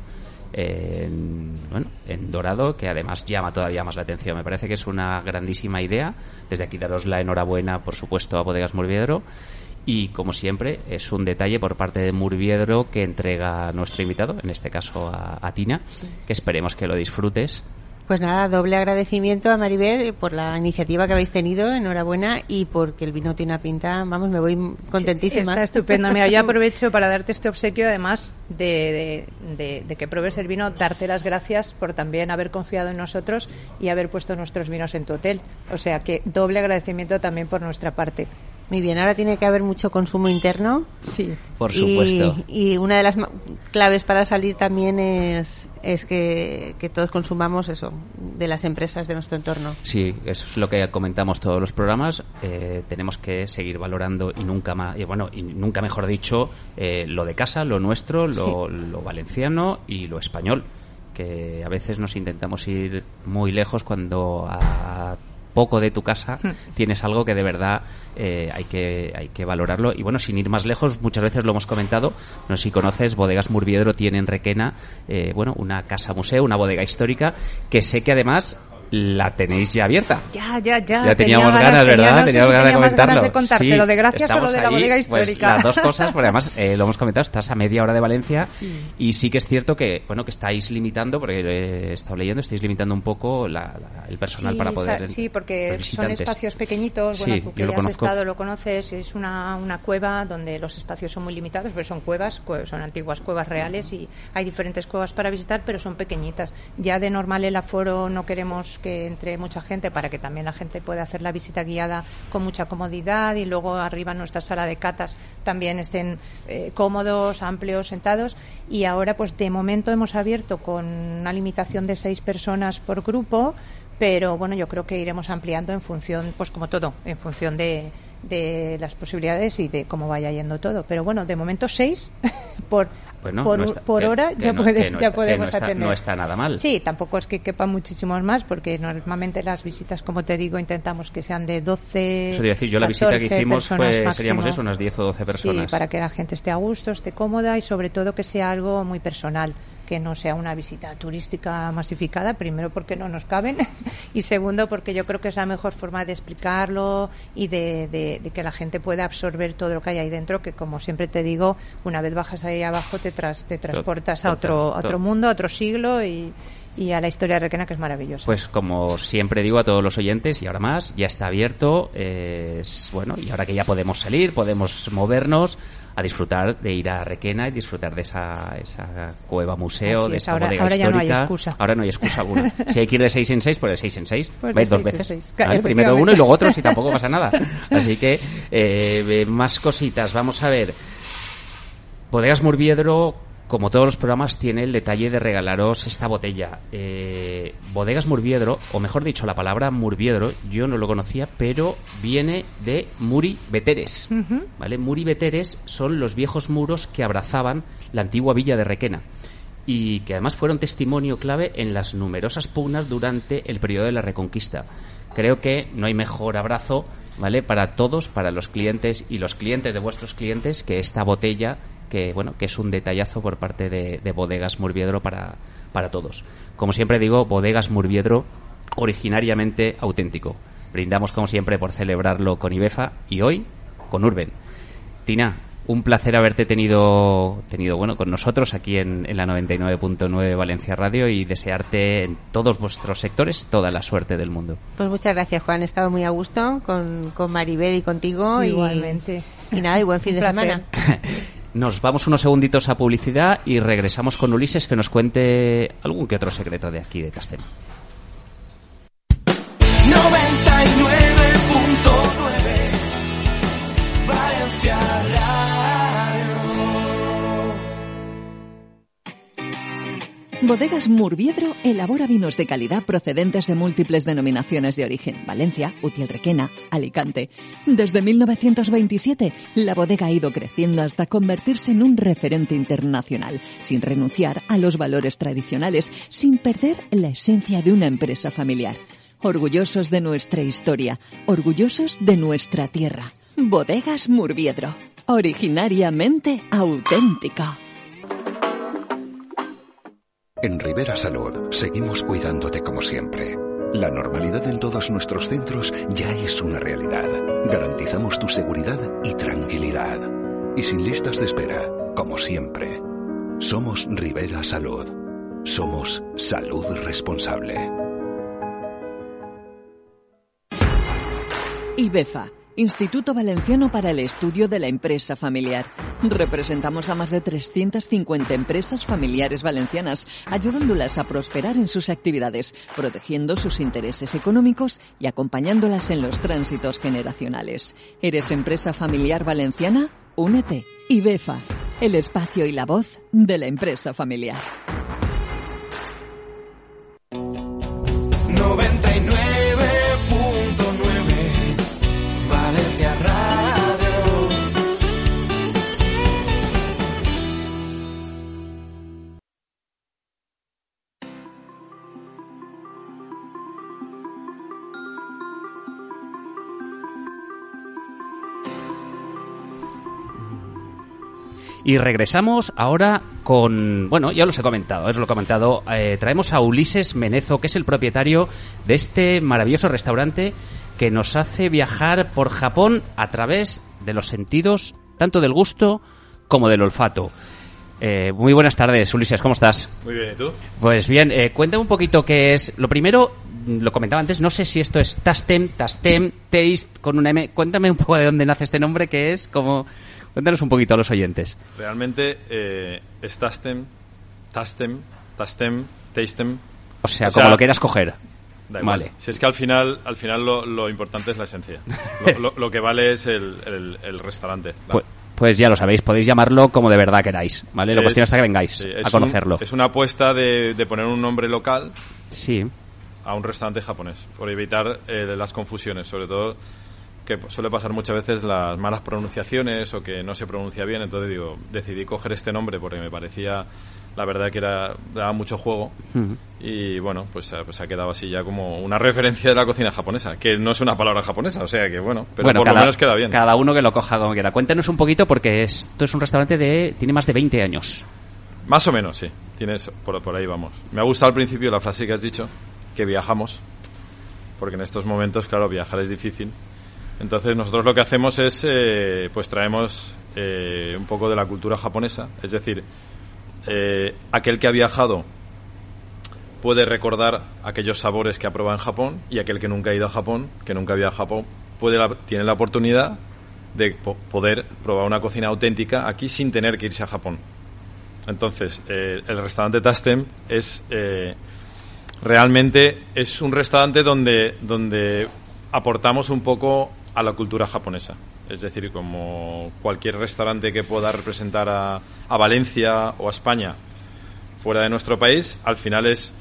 En, bueno, en dorado, que además llama todavía más la atención. Me parece que es una grandísima idea. Desde aquí daros la enhorabuena, por supuesto, a Bodegas Murviedro. Y como siempre, es un detalle por parte de Murviedro que entrega a nuestro invitado, en este caso a, a Tina, que esperemos que lo disfrutes. Pues nada, doble agradecimiento a Maribel por la iniciativa que habéis tenido, enhorabuena, y porque el vino tiene una pinta, vamos, me voy contentísima. Está estupendo. Mira, yo aprovecho para darte este obsequio, además de, de, de, de que pruebes el vino, darte las gracias por también haber confiado en nosotros y haber puesto nuestros vinos en tu hotel. O sea que doble agradecimiento también por nuestra parte. Muy bien, ahora tiene que haber mucho consumo interno. Sí. Por supuesto. Y, y una de las ma- claves para salir también es, es que, que todos consumamos eso, de las empresas de nuestro entorno. Sí, eso es lo que comentamos todos los programas. Eh, tenemos que seguir valorando y nunca más, y bueno, y nunca mejor dicho, eh, lo de casa, lo nuestro, lo, sí. lo valenciano y lo español. Que a veces nos intentamos ir muy lejos cuando a poco de tu casa tienes algo que de verdad eh, hay que hay que valorarlo. Y bueno, sin ir más lejos, muchas veces lo hemos comentado, no sé si conoces, Bodegas Murviedro tiene en Requena eh, bueno, una casa museo, una bodega histórica, que sé que además la tenéis ya abierta. Ya, ya, ya. Ya teníamos tenía ganas, tenía, ¿verdad? no sé teníamos si ganas de comentarlo. Ganas de contarte sí, lo de gracias o lo de la ahí, bodega pues, histórica. las dos cosas, porque además eh, lo hemos comentado, estás a media hora de Valencia, sí. Y sí que es cierto que bueno que estáis limitando, porque he estado leyendo, estáis limitando un poco la, la, el personal sí, para poder. Sí, porque son espacios pequeñitos. Bueno, sí, tú que yo lo ya has conozco. estado lo conoces. Es una, una cueva donde los espacios son muy limitados, pero son cuevas, son antiguas cuevas reales y hay diferentes cuevas para visitar, pero son pequeñitas. Ya de normal el aforo no queremos que entre mucha gente para que también la gente pueda hacer la visita guiada con mucha comodidad, y luego arriba en nuestra sala de catas también estén eh, cómodos, amplios, sentados. Y ahora pues de momento hemos abierto con una limitación de seis personas por grupo, pero bueno, yo creo que iremos ampliando en función, pues como todo, en función de de las posibilidades y de cómo vaya yendo todo. Pero bueno, de momento seis por Bueno, por, no está, por que, hora que ya, no, puede, que no ya está, podemos que no está, atender. No está nada mal. Sí, tampoco es que quepan muchísimos más, porque normalmente las visitas, como te digo, intentamos que sean de doce. Eso iba a decir, yo la visita que hicimos fue, máximo. seríamos eso, unas diez o doce personas. Sí, para que la gente esté a gusto, esté cómoda y sobre todo que sea algo muy personal, que no sea una visita turística masificada, primero porque no nos caben y segundo porque yo creo que es la mejor forma de explicarlo y de, de, de que la gente pueda absorber todo lo que hay ahí dentro, que como siempre te digo, una vez bajas ahí abajo te, tras, te transportas a otro, a otro mundo, a otro siglo y, y a la historia de Requena, que es maravillosa. Pues como siempre digo a todos los oyentes, y ahora más, ya está abierto, eh, es, bueno, y ahora que ya podemos salir, podemos movernos a disfrutar de ir a Requena y disfrutar de esa, esa cueva museo, Así de es, esa ahora, bodega ahora histórica. Ya no hay excusa. Ahora no hay excusa alguna. Si hay que ir de seis en seis, pues de seis en seis. Pues vais dos seis veces. seis. ¿Vale? Claro, Primero uno y luego otro, si tampoco pasa nada. Así que eh, más cositas. Vamos a ver. Bodegas Murviedro, como todos los programas, tiene el detalle de regalaros esta botella. Eh, Bodegas Murviedro, o mejor dicho, la palabra Murviedro, yo no lo conocía, pero viene de Muri Veteres. Uh-huh. ¿Vale? Muri Veteres son los viejos muros que abrazaban la antigua villa de Requena y que además fueron testimonio clave en las numerosas pugnas durante el periodo de la Reconquista. Creo que no hay mejor abrazo, ¿vale?, para todos, para los clientes y los clientes de vuestros clientes, que esta botella, que bueno, que es un detallazo por parte de, de Bodegas Murviedro para, para todos. Como siempre digo, Bodegas Murviedro, originariamente auténtico. Brindamos como siempre por celebrarlo con IBEFA y hoy con Urben. Tina, un placer haberte tenido tenido bueno con nosotros aquí en, en la noventa y nueve punto nueve Valencia Radio y desearte en todos vuestros sectores toda la suerte del mundo. Pues muchas gracias, Juan. He estado muy a gusto con, con Maribel y contigo. Igualmente. Y, y nada, y buen fin de semana. Nos vamos unos segunditos a publicidad y regresamos con Ulises, que nos cuente algún que otro secreto de aquí de Tastem. noventa y nueve punto nueve Valencia Radio. Bodegas Murviedro elabora vinos de calidad procedentes de múltiples denominaciones de origen: Valencia, Utiel Requena, Alicante. Desde mil novecientos veintisiete, la bodega ha ido creciendo hasta convertirse en un referente internacional, sin renunciar a los valores tradicionales, sin perder la esencia de una empresa familiar. Orgullosos de nuestra historia, orgullosos de nuestra tierra. Bodegas Murviedro, originariamente auténtica. En Rivera Salud seguimos cuidándote como siempre. La normalidad en todos nuestros centros ya es una realidad. Garantizamos tu seguridad y tranquilidad. Y sin listas de espera, como siempre. Somos Rivera Salud. Somos salud responsable. IBEFA, Instituto Valenciano para el Estudio de la Empresa Familiar. Representamos a más de trescientas cincuenta empresas familiares valencianas, ayudándolas a prosperar en sus actividades, protegiendo sus intereses económicos y acompañándolas en los tránsitos generacionales. ¿Eres empresa familiar valenciana? Únete. IBEFA, el espacio y la voz de la empresa familiar. noventa y nueve punto nueve Valencia Radio. Y regresamos ahora con... Bueno, ya os he comentado, os lo he comentado. Eh, traemos a Ulises Menezo, que es el propietario de este maravilloso restaurante que nos hace viajar por Japón a través de los sentidos, tanto del gusto como del olfato. Eh, muy buenas tardes, Ulises, ¿cómo estás? Muy bien, ¿y tú? Pues bien, eh, cuéntame un poquito qué es... Lo primero, lo comentaba antes, no sé si esto es Tastem, Tastem, Taste, con una M. Cuéntame un poco de dónde nace este nombre, qué es, cómo... Cuéntanos un poquito a los oyentes. Realmente eh, es Tastem, Tastem, Tastem, Tastem. O sea, o como sea, lo quieras coger. Da igual. Vale. Si es que al final, al final lo, lo importante es la esencia. Lo, lo, lo que vale es el, el, el restaurante. Pues, pues ya lo sabéis, podéis llamarlo como de verdad queráis, ¿vale? Lo cuestión es hasta que vengáis sí, a conocerlo. Un, es una apuesta de, de poner un nombre local sí. a un restaurante japonés, por evitar eh, las confusiones, sobre todo que suele pasar muchas veces las malas pronunciaciones o que no se pronuncia bien, entonces digo, decidí coger este nombre porque me parecía, la verdad que era daba mucho juego uh-huh. y bueno, pues, pues ha quedado así ya como una referencia de la cocina japonesa, que no es una palabra japonesa, o sea que bueno, pero bueno, por cada, lo menos queda bien. Cada uno que lo coja como quiera. Cuéntenos un poquito porque esto es un restaurante de tiene más de veinte años. Más o menos, sí. Tienes por, por ahí vamos. Me ha gustado al principio la frase que has dicho, que viajamos, porque en estos momentos, claro, viajar es difícil. Entonces nosotros lo que hacemos es, eh, pues traemos eh, un poco de la cultura japonesa, es decir, eh, aquel que ha viajado puede recordar aquellos sabores que ha probado en Japón y aquel que nunca ha ido a Japón, que nunca ha viajado a Japón, puede la, tiene la oportunidad de po- poder probar una cocina auténtica aquí sin tener que irse a Japón. Entonces, eh, el restaurante Tastem es eh, realmente es un restaurante donde donde aportamos un poco a la cultura japonesa. Es decir, como cualquier restaurante que pueda representar a, a Valencia o a España fuera de nuestro país, al final es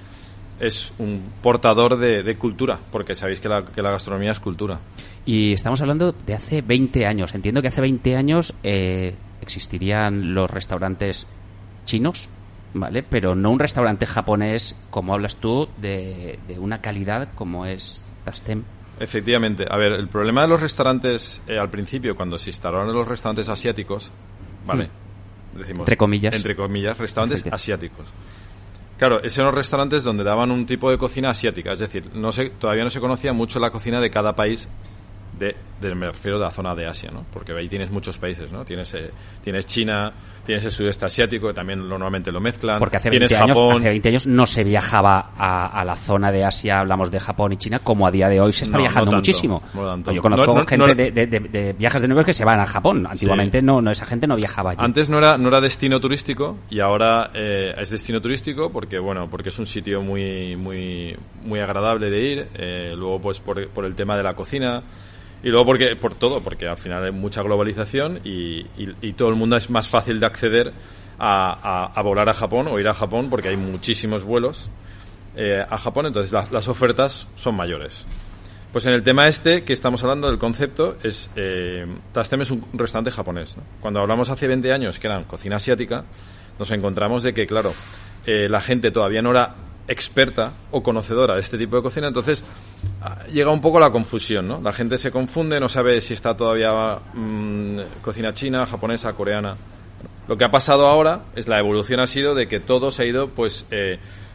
es un portador de, de cultura, porque sabéis que la, que la gastronomía es cultura. Y estamos hablando de hace veinte años. Entiendo que hace veinte años eh, existirían los restaurantes chinos, ¿vale? Pero no un restaurante japonés, como hablas tú, de, de una calidad como es Tastem. Efectivamente. A ver, el problema de los restaurantes, eh, al principio, cuando se instalaron los restaurantes asiáticos, ¿vale? Mm. Decimos, entre comillas. Entre comillas, restaurantes asiáticos. Claro, esos eran los restaurantes donde daban un tipo de cocina asiática, es decir, no se, todavía no se conocía mucho la cocina de cada país. De, de, me refiero a la zona de Asia, ¿no? Porque ahí tienes muchos países, ¿no? Tienes eh, tienes China, tienes el sudeste asiático, que también lo, normalmente lo mezclan. Porque hace tienes veinte, años, Japón. hace veinte años no se viajaba a, a la zona de Asia, hablamos de Japón y China, como a día de hoy se está no, viajando no tanto, muchísimo. No tanto. Yo conozco no, no, gente no, de, de, de, de viajes de negocios que se van a Japón. Antiguamente sí. no, no, esa gente no viajaba allí. Antes no era, no era destino turístico y ahora eh, es destino turístico porque, bueno, porque es un sitio muy, muy, muy agradable de ir. Eh, luego, pues, por, por el tema de la cocina. Y luego porque por todo, porque al final hay mucha globalización y, y, y todo el mundo es más fácil de acceder a, a, a volar a Japón o ir a Japón porque hay muchísimos vuelos eh, a Japón, entonces la, las ofertas son mayores. Pues en el tema este que estamos hablando del concepto es eh, Tastem es un restaurante japonés, ¿no? Cuando hablamos hace veinte años que eran cocina asiática, nos encontramos de que, claro, eh, la gente todavía no era experta o conocedora de este tipo de cocina, entonces llega un poco la confusión, ¿no? La gente se confunde, no sabe si está todavía mmm, cocina china, japonesa, coreana. Lo que ha pasado ahora es la evolución ha sido de que todo se ha ido pues eh,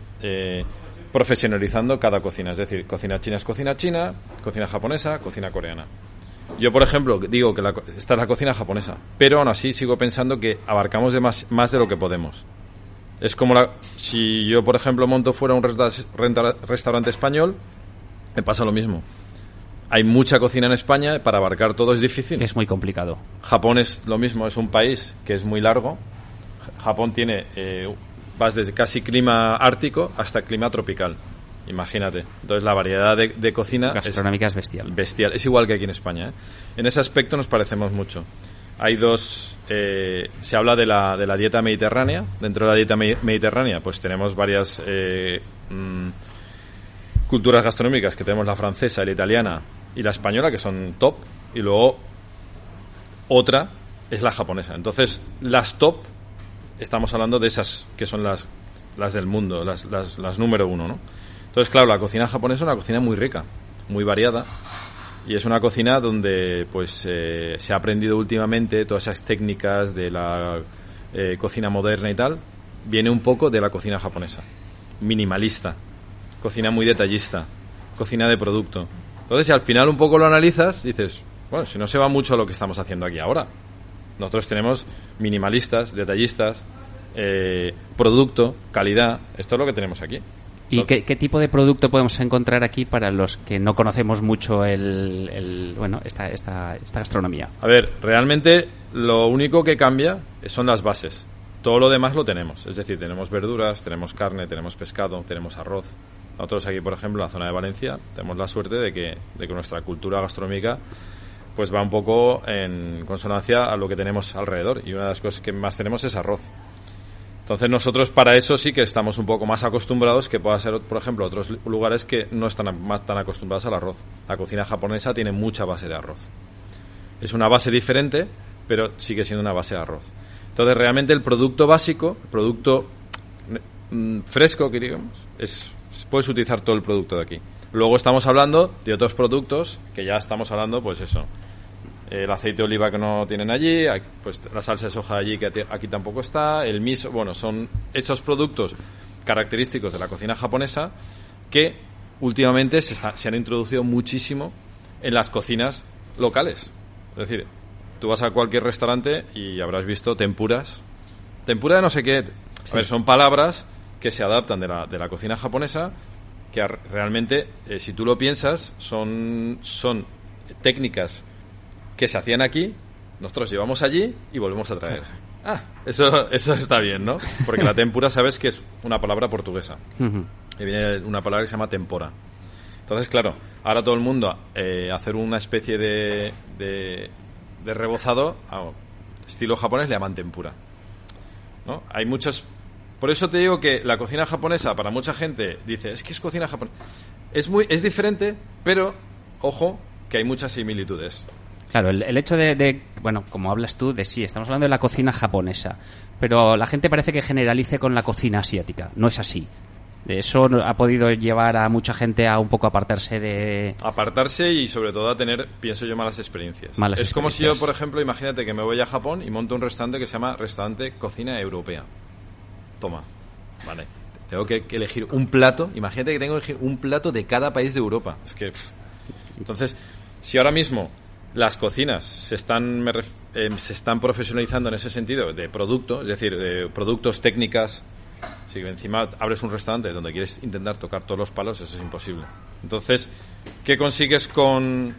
eh, profesionalizando cada cocina, es decir, cocina china es cocina china, cocina japonesa, cocina coreana. Yo, por ejemplo, digo que la, esta es la cocina japonesa, pero aún así sigo pensando que abarcamos de más, más de lo que podemos. Es como la, si yo, por ejemplo, monto fuera un resta, renta, restaurante español, me pasa lo mismo. Hay mucha cocina en España, para abarcar todo es difícil. Es muy complicado. Japón es lo mismo, es un país que es muy largo. Japón tiene, eh, vas desde casi clima ártico hasta clima tropical. Imagínate. Entonces la variedad de, de cocina gastronómica es, es bestial. Bestial. Es igual que aquí en España, ¿eh? En ese aspecto nos parecemos mucho. Hay dos, eh, se habla de la, de la dieta mediterránea. Dentro de la dieta me- mediterránea, pues tenemos varias eh, mmm, culturas gastronómicas, que tenemos la francesa, la italiana y la española, que son top, y luego otra es la japonesa. Entonces, las top, estamos hablando de esas que son las, las del mundo, las, las, las número uno, ¿no? Entonces, claro, la cocina japonesa es una cocina muy rica, muy variada. Y es una cocina donde pues eh, se ha aprendido últimamente todas esas técnicas de la eh, cocina moderna y tal. Viene un poco de la cocina japonesa. Minimalista, cocina muy detallista, cocina de producto. Entonces, si al final un poco lo analizas, dices, bueno, si no se va mucho a lo que estamos haciendo aquí ahora. Nosotros tenemos minimalistas, detallistas, eh, producto, calidad. Esto es lo que tenemos aquí. ¿Y qué, qué tipo de producto podemos encontrar aquí para los que no conocemos mucho el, el bueno esta, esta, esta gastronomía? A ver, realmente lo único que cambia son las bases. Todo lo demás lo tenemos. Es decir, tenemos verduras, tenemos carne, tenemos pescado, tenemos arroz. Nosotros aquí, por ejemplo, en la zona de Valencia, tenemos la suerte de que, de que nuestra cultura gastronómica pues va un poco en consonancia a lo que tenemos alrededor. Y una de las cosas que más tenemos es arroz. Entonces nosotros para eso sí que estamos un poco más acostumbrados, que pueda ser, por ejemplo, otros lugares que no están más tan acostumbrados al arroz. La cocina japonesa tiene mucha base de arroz. Es una base diferente, pero sigue siendo una base de arroz. Entonces realmente el producto básico, el producto mm, fresco, que digamos, es, puedes utilizar todo el producto de aquí. Luego estamos hablando de otros productos, que ya estamos hablando, pues eso, el aceite de oliva que no tienen allí, pues la salsa de soja allí que aquí tampoco está, el miso, bueno, son esos productos característicos de la cocina japonesa que últimamente se, está, se han introducido muchísimo en las cocinas locales. Es decir, tú vas a cualquier restaurante y habrás visto tempuras, tempura de no sé qué, sí. A ver, son palabras que se adaptan de la, de la cocina japonesa, que realmente, eh, si tú lo piensas, son, son técnicas que se hacían aquí, nosotros llevamos allí y volvemos a traer. Ah, eso eso está bien, ¿no? Porque la tempura sabes que es una palabra portuguesa. Uh-huh. Y viene de una palabra que se llama tempora. Entonces, claro, ahora todo el mundo eh, hacer una especie de, de, de rebozado, ah, estilo japonés, le llaman tempura, ¿no? Hay muchos... Por eso te digo que la cocina japonesa, para mucha gente, dice, es que es cocina japonesa. Es, muy, es diferente, pero, ojo, que hay muchas similitudes. Claro, el, el hecho de, de, bueno, como hablas tú, de sí, estamos hablando de la cocina japonesa, pero la gente parece que generalice con la cocina asiática. No es así. Eso ha podido llevar a mucha gente a un poco apartarse de... Apartarse y sobre todo a tener, pienso yo, malas experiencias. Malas es experiencias. Como si yo, por ejemplo, imagínate que me voy a Japón y monto un restaurante que se llama Restaurante Cocina Europea. Toma, vale. Tengo que, que elegir un plato. Imagínate que tengo que elegir un plato de cada país de Europa. Es que... Pff. Entonces, si ahora mismo las cocinas se están me ref, eh, se están profesionalizando en ese sentido de producto, es decir, de productos, técnicas. Si encima abres un restaurante donde quieres intentar tocar todos los palos, eso es imposible. Entonces, ¿qué consigues con,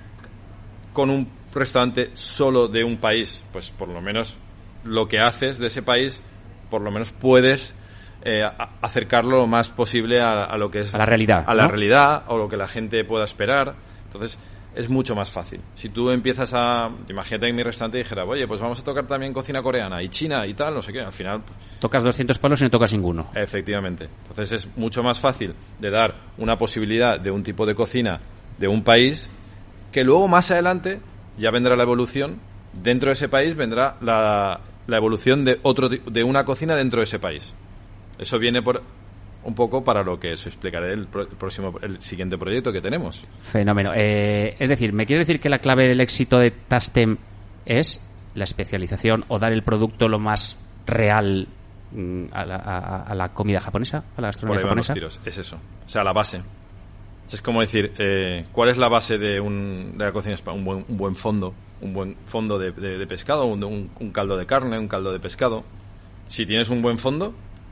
con un restaurante solo de un país? Pues por lo menos lo que haces de ese país, por lo menos puedes eh, a, acercarlo lo más posible a, a lo que es... A la realidad. A la ¿no? realidad, o lo que la gente pueda esperar. Entonces, es mucho más fácil. Si tú empiezas a... Imagínate en mi restaurante y dijera, oye, pues vamos a tocar también cocina coreana y china y tal, no sé qué. Al final... Tocas doscientos palos y no tocas ninguno. Efectivamente. Entonces es mucho más fácil de dar una posibilidad de un tipo de cocina de un país, que luego más adelante ya vendrá la evolución. Dentro de ese país vendrá la, la evolución de otro de una cocina dentro de ese país. Eso viene por... un poco para lo que os explicaré el, pro, el próximo, el siguiente proyecto que tenemos. Fenómeno. Eh, es decir, ¿me quieres decir que la clave del éxito de Tastem es la especialización o dar el producto lo más real mm, a, la, a, a la comida japonesa, a la gastronomía Por ahí van japonesa? los tiros. Es eso. O sea, la base. Es como decir, eh, ¿cuál es la base de, un, de la cocina española? Un buen, un buen fondo. Un buen fondo de, de, de pescado, un, un, un caldo de carne, un caldo de pescado. Si tienes un buen fondo...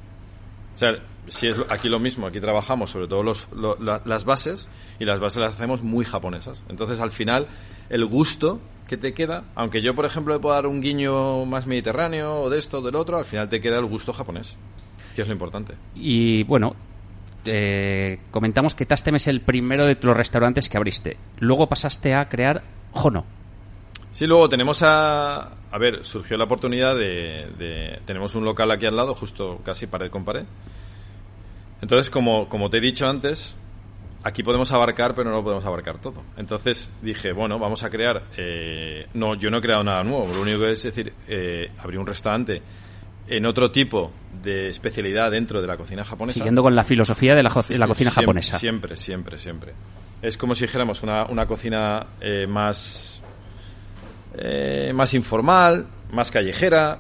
O sea, si es aquí lo mismo, aquí trabajamos sobre todo los, lo, la, las bases, y las bases las hacemos muy japonesas. Entonces, al final, el gusto que te queda, aunque yo, por ejemplo, le puedo dar un guiño más mediterráneo o de esto o del otro, al final te queda el gusto japonés, que es lo importante. Y, bueno, eh, comentamos que Tastem es el primero de los restaurantes que abriste. Luego pasaste a crear Hono. Sí, luego tenemos a... A ver, surgió la oportunidad de, de... Tenemos un local aquí al lado, justo casi pared con pared. Entonces, como, como te he dicho antes, aquí podemos abarcar, pero no lo podemos abarcar todo. Entonces dije, bueno, vamos a crear... Eh, no, yo no he creado nada nuevo. Lo único que es decir, eh, abrir un restaurante en otro tipo de especialidad dentro de la cocina japonesa. Siguiendo con la filosofía de la, de la cocina siempre, japonesa. Siempre, siempre, siempre. Es como si dijéramos una, una cocina eh, más... Eh, más informal, más callejera,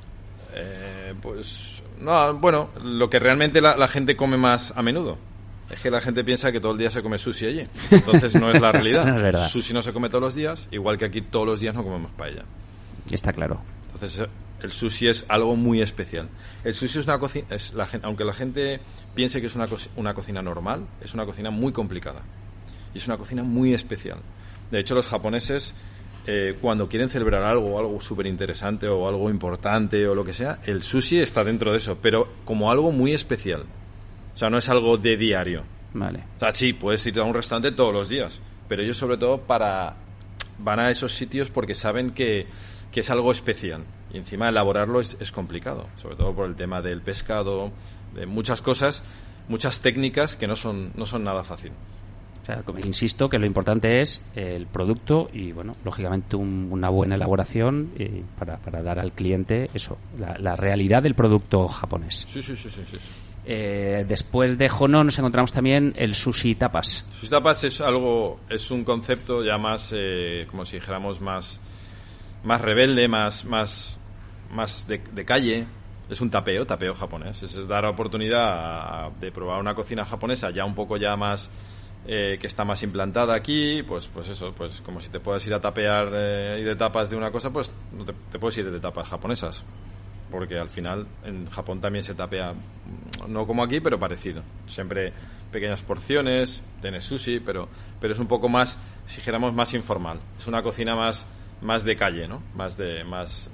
eh, pues no, bueno, lo que realmente la, la gente come más a menudo. Es que la gente piensa que todo el día se come sushi allí, entonces no es la realidad. No es verdad. Sushi no se come todos los días, igual que aquí todos los días no comemos paella. Está claro. Entonces el sushi es algo muy especial. El sushi es una cocina, es la, aunque la gente piense que es una, co- una cocina normal, es una cocina muy complicada y es una cocina muy especial. De hecho, los japoneses Eh, cuando quieren celebrar algo, algo súper interesante o algo importante o lo que sea, el sushi está dentro de eso, pero como algo muy especial. O sea, no es algo de diario. Vale. O sea, sí, puedes ir a un restaurante todos los días, pero ellos sobre todo para van a esos sitios porque saben que, que es algo especial. Y encima elaborarlo es, es complicado, sobre todo por el tema del pescado, de muchas cosas, muchas técnicas que no son, no son nada fácil. O sea, como insisto, que lo importante es el producto y, bueno, lógicamente un, una buena elaboración eh, para, para dar al cliente eso, la, la realidad del producto japonés. Sí, sí, sí, sí, sí. Eh, después de Hono nos encontramos también el sushi tapas. Sushi tapas es algo, es un concepto ya más, eh, como si dijéramos, más, más rebelde, más, más, más de, de calle. Es un tapeo, tapeo japonés. Es, es dar la oportunidad a, a, de probar una cocina japonesa ya un poco ya más, eh, que está más implantada aquí. Pues, pues eso, pues como si te puedes ir a tapear eh, y de tapas de una cosa, pues no te, te puedes ir de tapas japonesas. Porque al final en Japón también se tapea, no como aquí, pero parecido. Siempre pequeñas porciones, tienes sushi, pero pero es un poco más, si dijéramos, más informal. Es una cocina más más de calle, ¿no? Más de más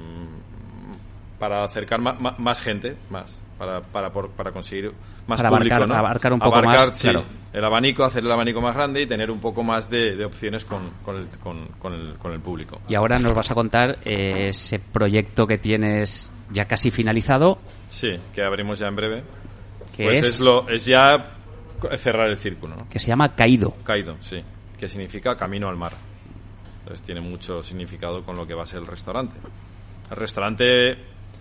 mmm, para acercar más, más, más gente, más para para por, para conseguir más para público, abarcar, ¿no? abarcar un poco abarcar, más, sí, claro. El abanico, hacer el abanico más grande y tener un poco más de, de opciones con con el, con, con el con el público. Y ahora nos vas a contar eh, ese proyecto que tienes ya casi finalizado. Sí, que abrimos ya en breve. Que pues es, es, lo, es ya cerrar el círculo, ¿no? Que se llama Kaido. Kaido, sí. Que significa camino al mar. Entonces tiene mucho significado con lo que va a ser el restaurante. El restaurante,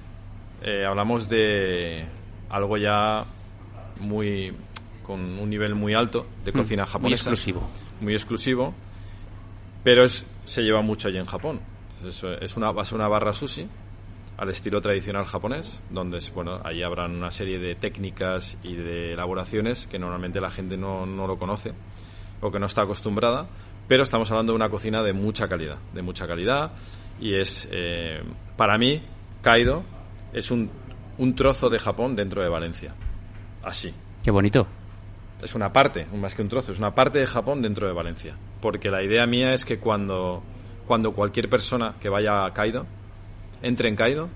eh, hablamos de algo ya muy, con un nivel muy alto de cocina japonesa. Muy exclusivo. Muy exclusivo. Pero es, se lleva mucho allí en Japón. Entonces, es una, va a ser una barra sushi al estilo tradicional japonés, donde, bueno, ahí habrán una serie de técnicas y de elaboraciones que normalmente la gente no, no lo conoce o que no está acostumbrada, pero estamos hablando de una cocina de mucha calidad, de mucha calidad, y es, eh, para mí, Kaido es un, un trozo de Japón dentro de Valencia. Así. Qué bonito. Es una parte, más que un trozo, es una parte de Japón dentro de Valencia. Porque la idea mía es que cuando, cuando cualquier persona que vaya a Kaido entre en Kaido,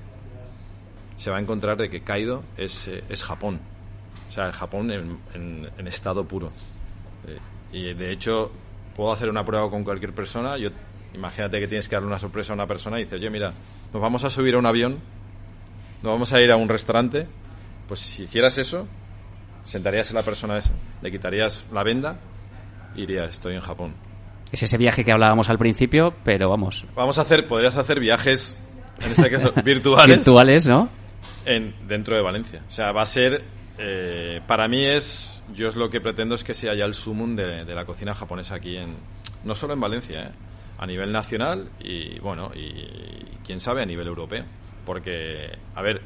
se va a encontrar de que Kaido es, eh, es Japón. O sea, Japón en, en, en estado puro. Eh, y de hecho, puedo hacer una prueba con cualquier persona. Yo, imagínate que tienes que darle una sorpresa a una persona y dices, oye, mira, nos vamos a subir a un avión, nos vamos a ir a un restaurante. Pues si hicieras eso, sentarías a la persona esa, le quitarías la venda y dirías, estoy en Japón. Es ese viaje que hablábamos al principio, pero vamos. Vamos a hacer, podrías hacer viajes, en este caso, virtuales. Virtuales, ¿no? En, dentro de Valencia. O sea, va a ser, eh, para mí es, yo es lo que pretendo es que sea ya el sumum de, de la cocina japonesa aquí en, no solo en Valencia, eh, a nivel nacional y, bueno, y quién sabe a nivel europeo. Porque, a ver,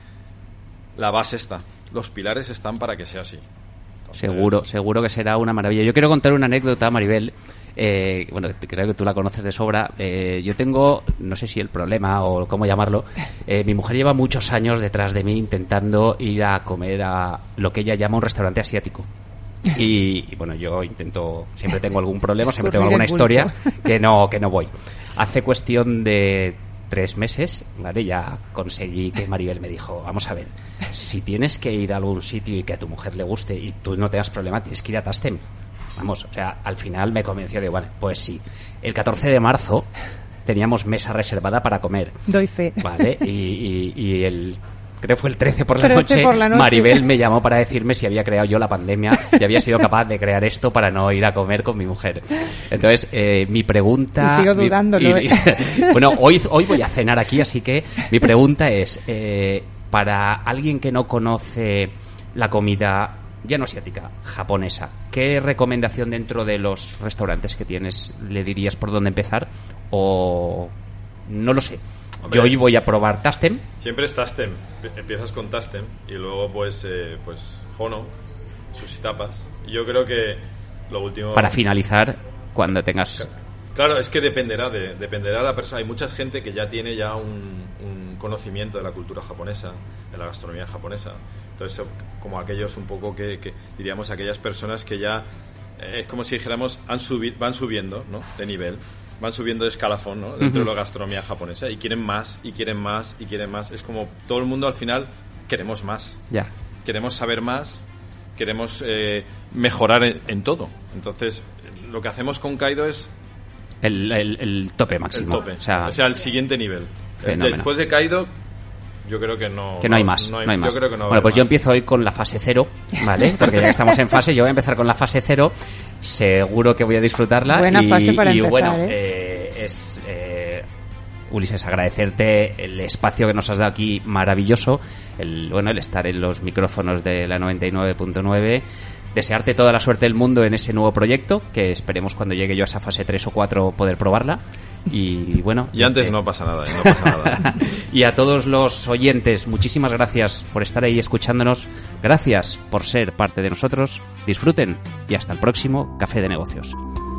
la base está, los pilares están para que sea así. Entonces, seguro, seguro que será una maravilla. Yo quiero contar una anécdota, Maribel. Eh, bueno, creo que tú la conoces de sobra. Eh, yo tengo, no sé si el problema o cómo llamarlo, eh, mi mujer lleva muchos años detrás de mí intentando ir a comer a lo que ella llama un restaurante asiático. Y, y bueno, yo intento, siempre tengo algún problema, siempre tengo alguna historia que no, que no voy. Hace cuestión de tres meses, ¿vale? Ya conseguí que Maribel me dijo, vamos a ver, si tienes que ir a algún sitio y que a tu mujer le guste y tú no tengas problema, tienes que ir a Tastem. Vamos, o sea, al final me convenció de, bueno, pues sí. El catorce de marzo teníamos mesa reservada para comer. Doy fe. Vale, y, y, y el... creo fue el trece por la, trece noche, por la noche, Maribel me llamó para decirme si había creado yo la pandemia y había sido capaz de crear esto para no ir a comer con mi mujer. Entonces, eh, mi pregunta... Y sigo dudándolo. Mi, y, bueno, hoy, hoy voy a cenar aquí, así que mi pregunta es, eh, para alguien que no conoce la comida, ya no asiática, japonesa, ¿qué recomendación dentro de los restaurantes que tienes le dirías por dónde empezar? O no lo sé. Hombre, yo hoy voy a probar Tastem. Siempre es Tastem. Empiezas con Tastem y luego pues eh, pues Hono, sushi tapas. Y yo creo que lo último... Para finalizar, cuando tengas... Claro, es que dependerá de dependerá de la persona. Hay mucha gente que ya tiene ya un, un conocimiento de la cultura japonesa, de la gastronomía japonesa. Entonces, como aquellos un poco que, que diríamos aquellas personas que ya eh, es como si dijéramos han subido, van subiendo, ¿no? De nivel. Van subiendo de escalafón, ¿no? Dentro uh-huh. de la gastronomía japonesa y quieren más, y quieren más, y quieren más. Es como todo el mundo al final queremos más. Ya. Queremos saber más, queremos eh, mejorar en, en todo. Entonces, lo que hacemos con Kaido es El, el, el tope máximo. El tope. O sea, o sea, el siguiente nivel. Fenómeno. Después de Kaido, yo creo que no... Que no hay más. No hay, no hay más. Yo creo que no bueno, pues más. yo empiezo hoy con la fase cero, ¿vale? Porque ya que estamos en fase, yo voy a empezar con la fase cero. Seguro que voy a disfrutarla. Buena y, fase para y empezar, bueno, ¿eh? eh, es... Eh, Ulises, agradecerte el espacio que nos has dado aquí, maravilloso. El, bueno, el estar en los micrófonos de la noventa y nueve punto nueve. Desearte toda la suerte del mundo en ese nuevo proyecto, que esperemos cuando llegue yo a esa fase tres o cuatro poder probarla. Y bueno... Y antes este... no pasa nada, no pasa nada. Y a todos los oyentes, muchísimas gracias por estar ahí escuchándonos. Gracias por ser parte de nosotros. Disfruten y hasta el próximo Café de Negocios.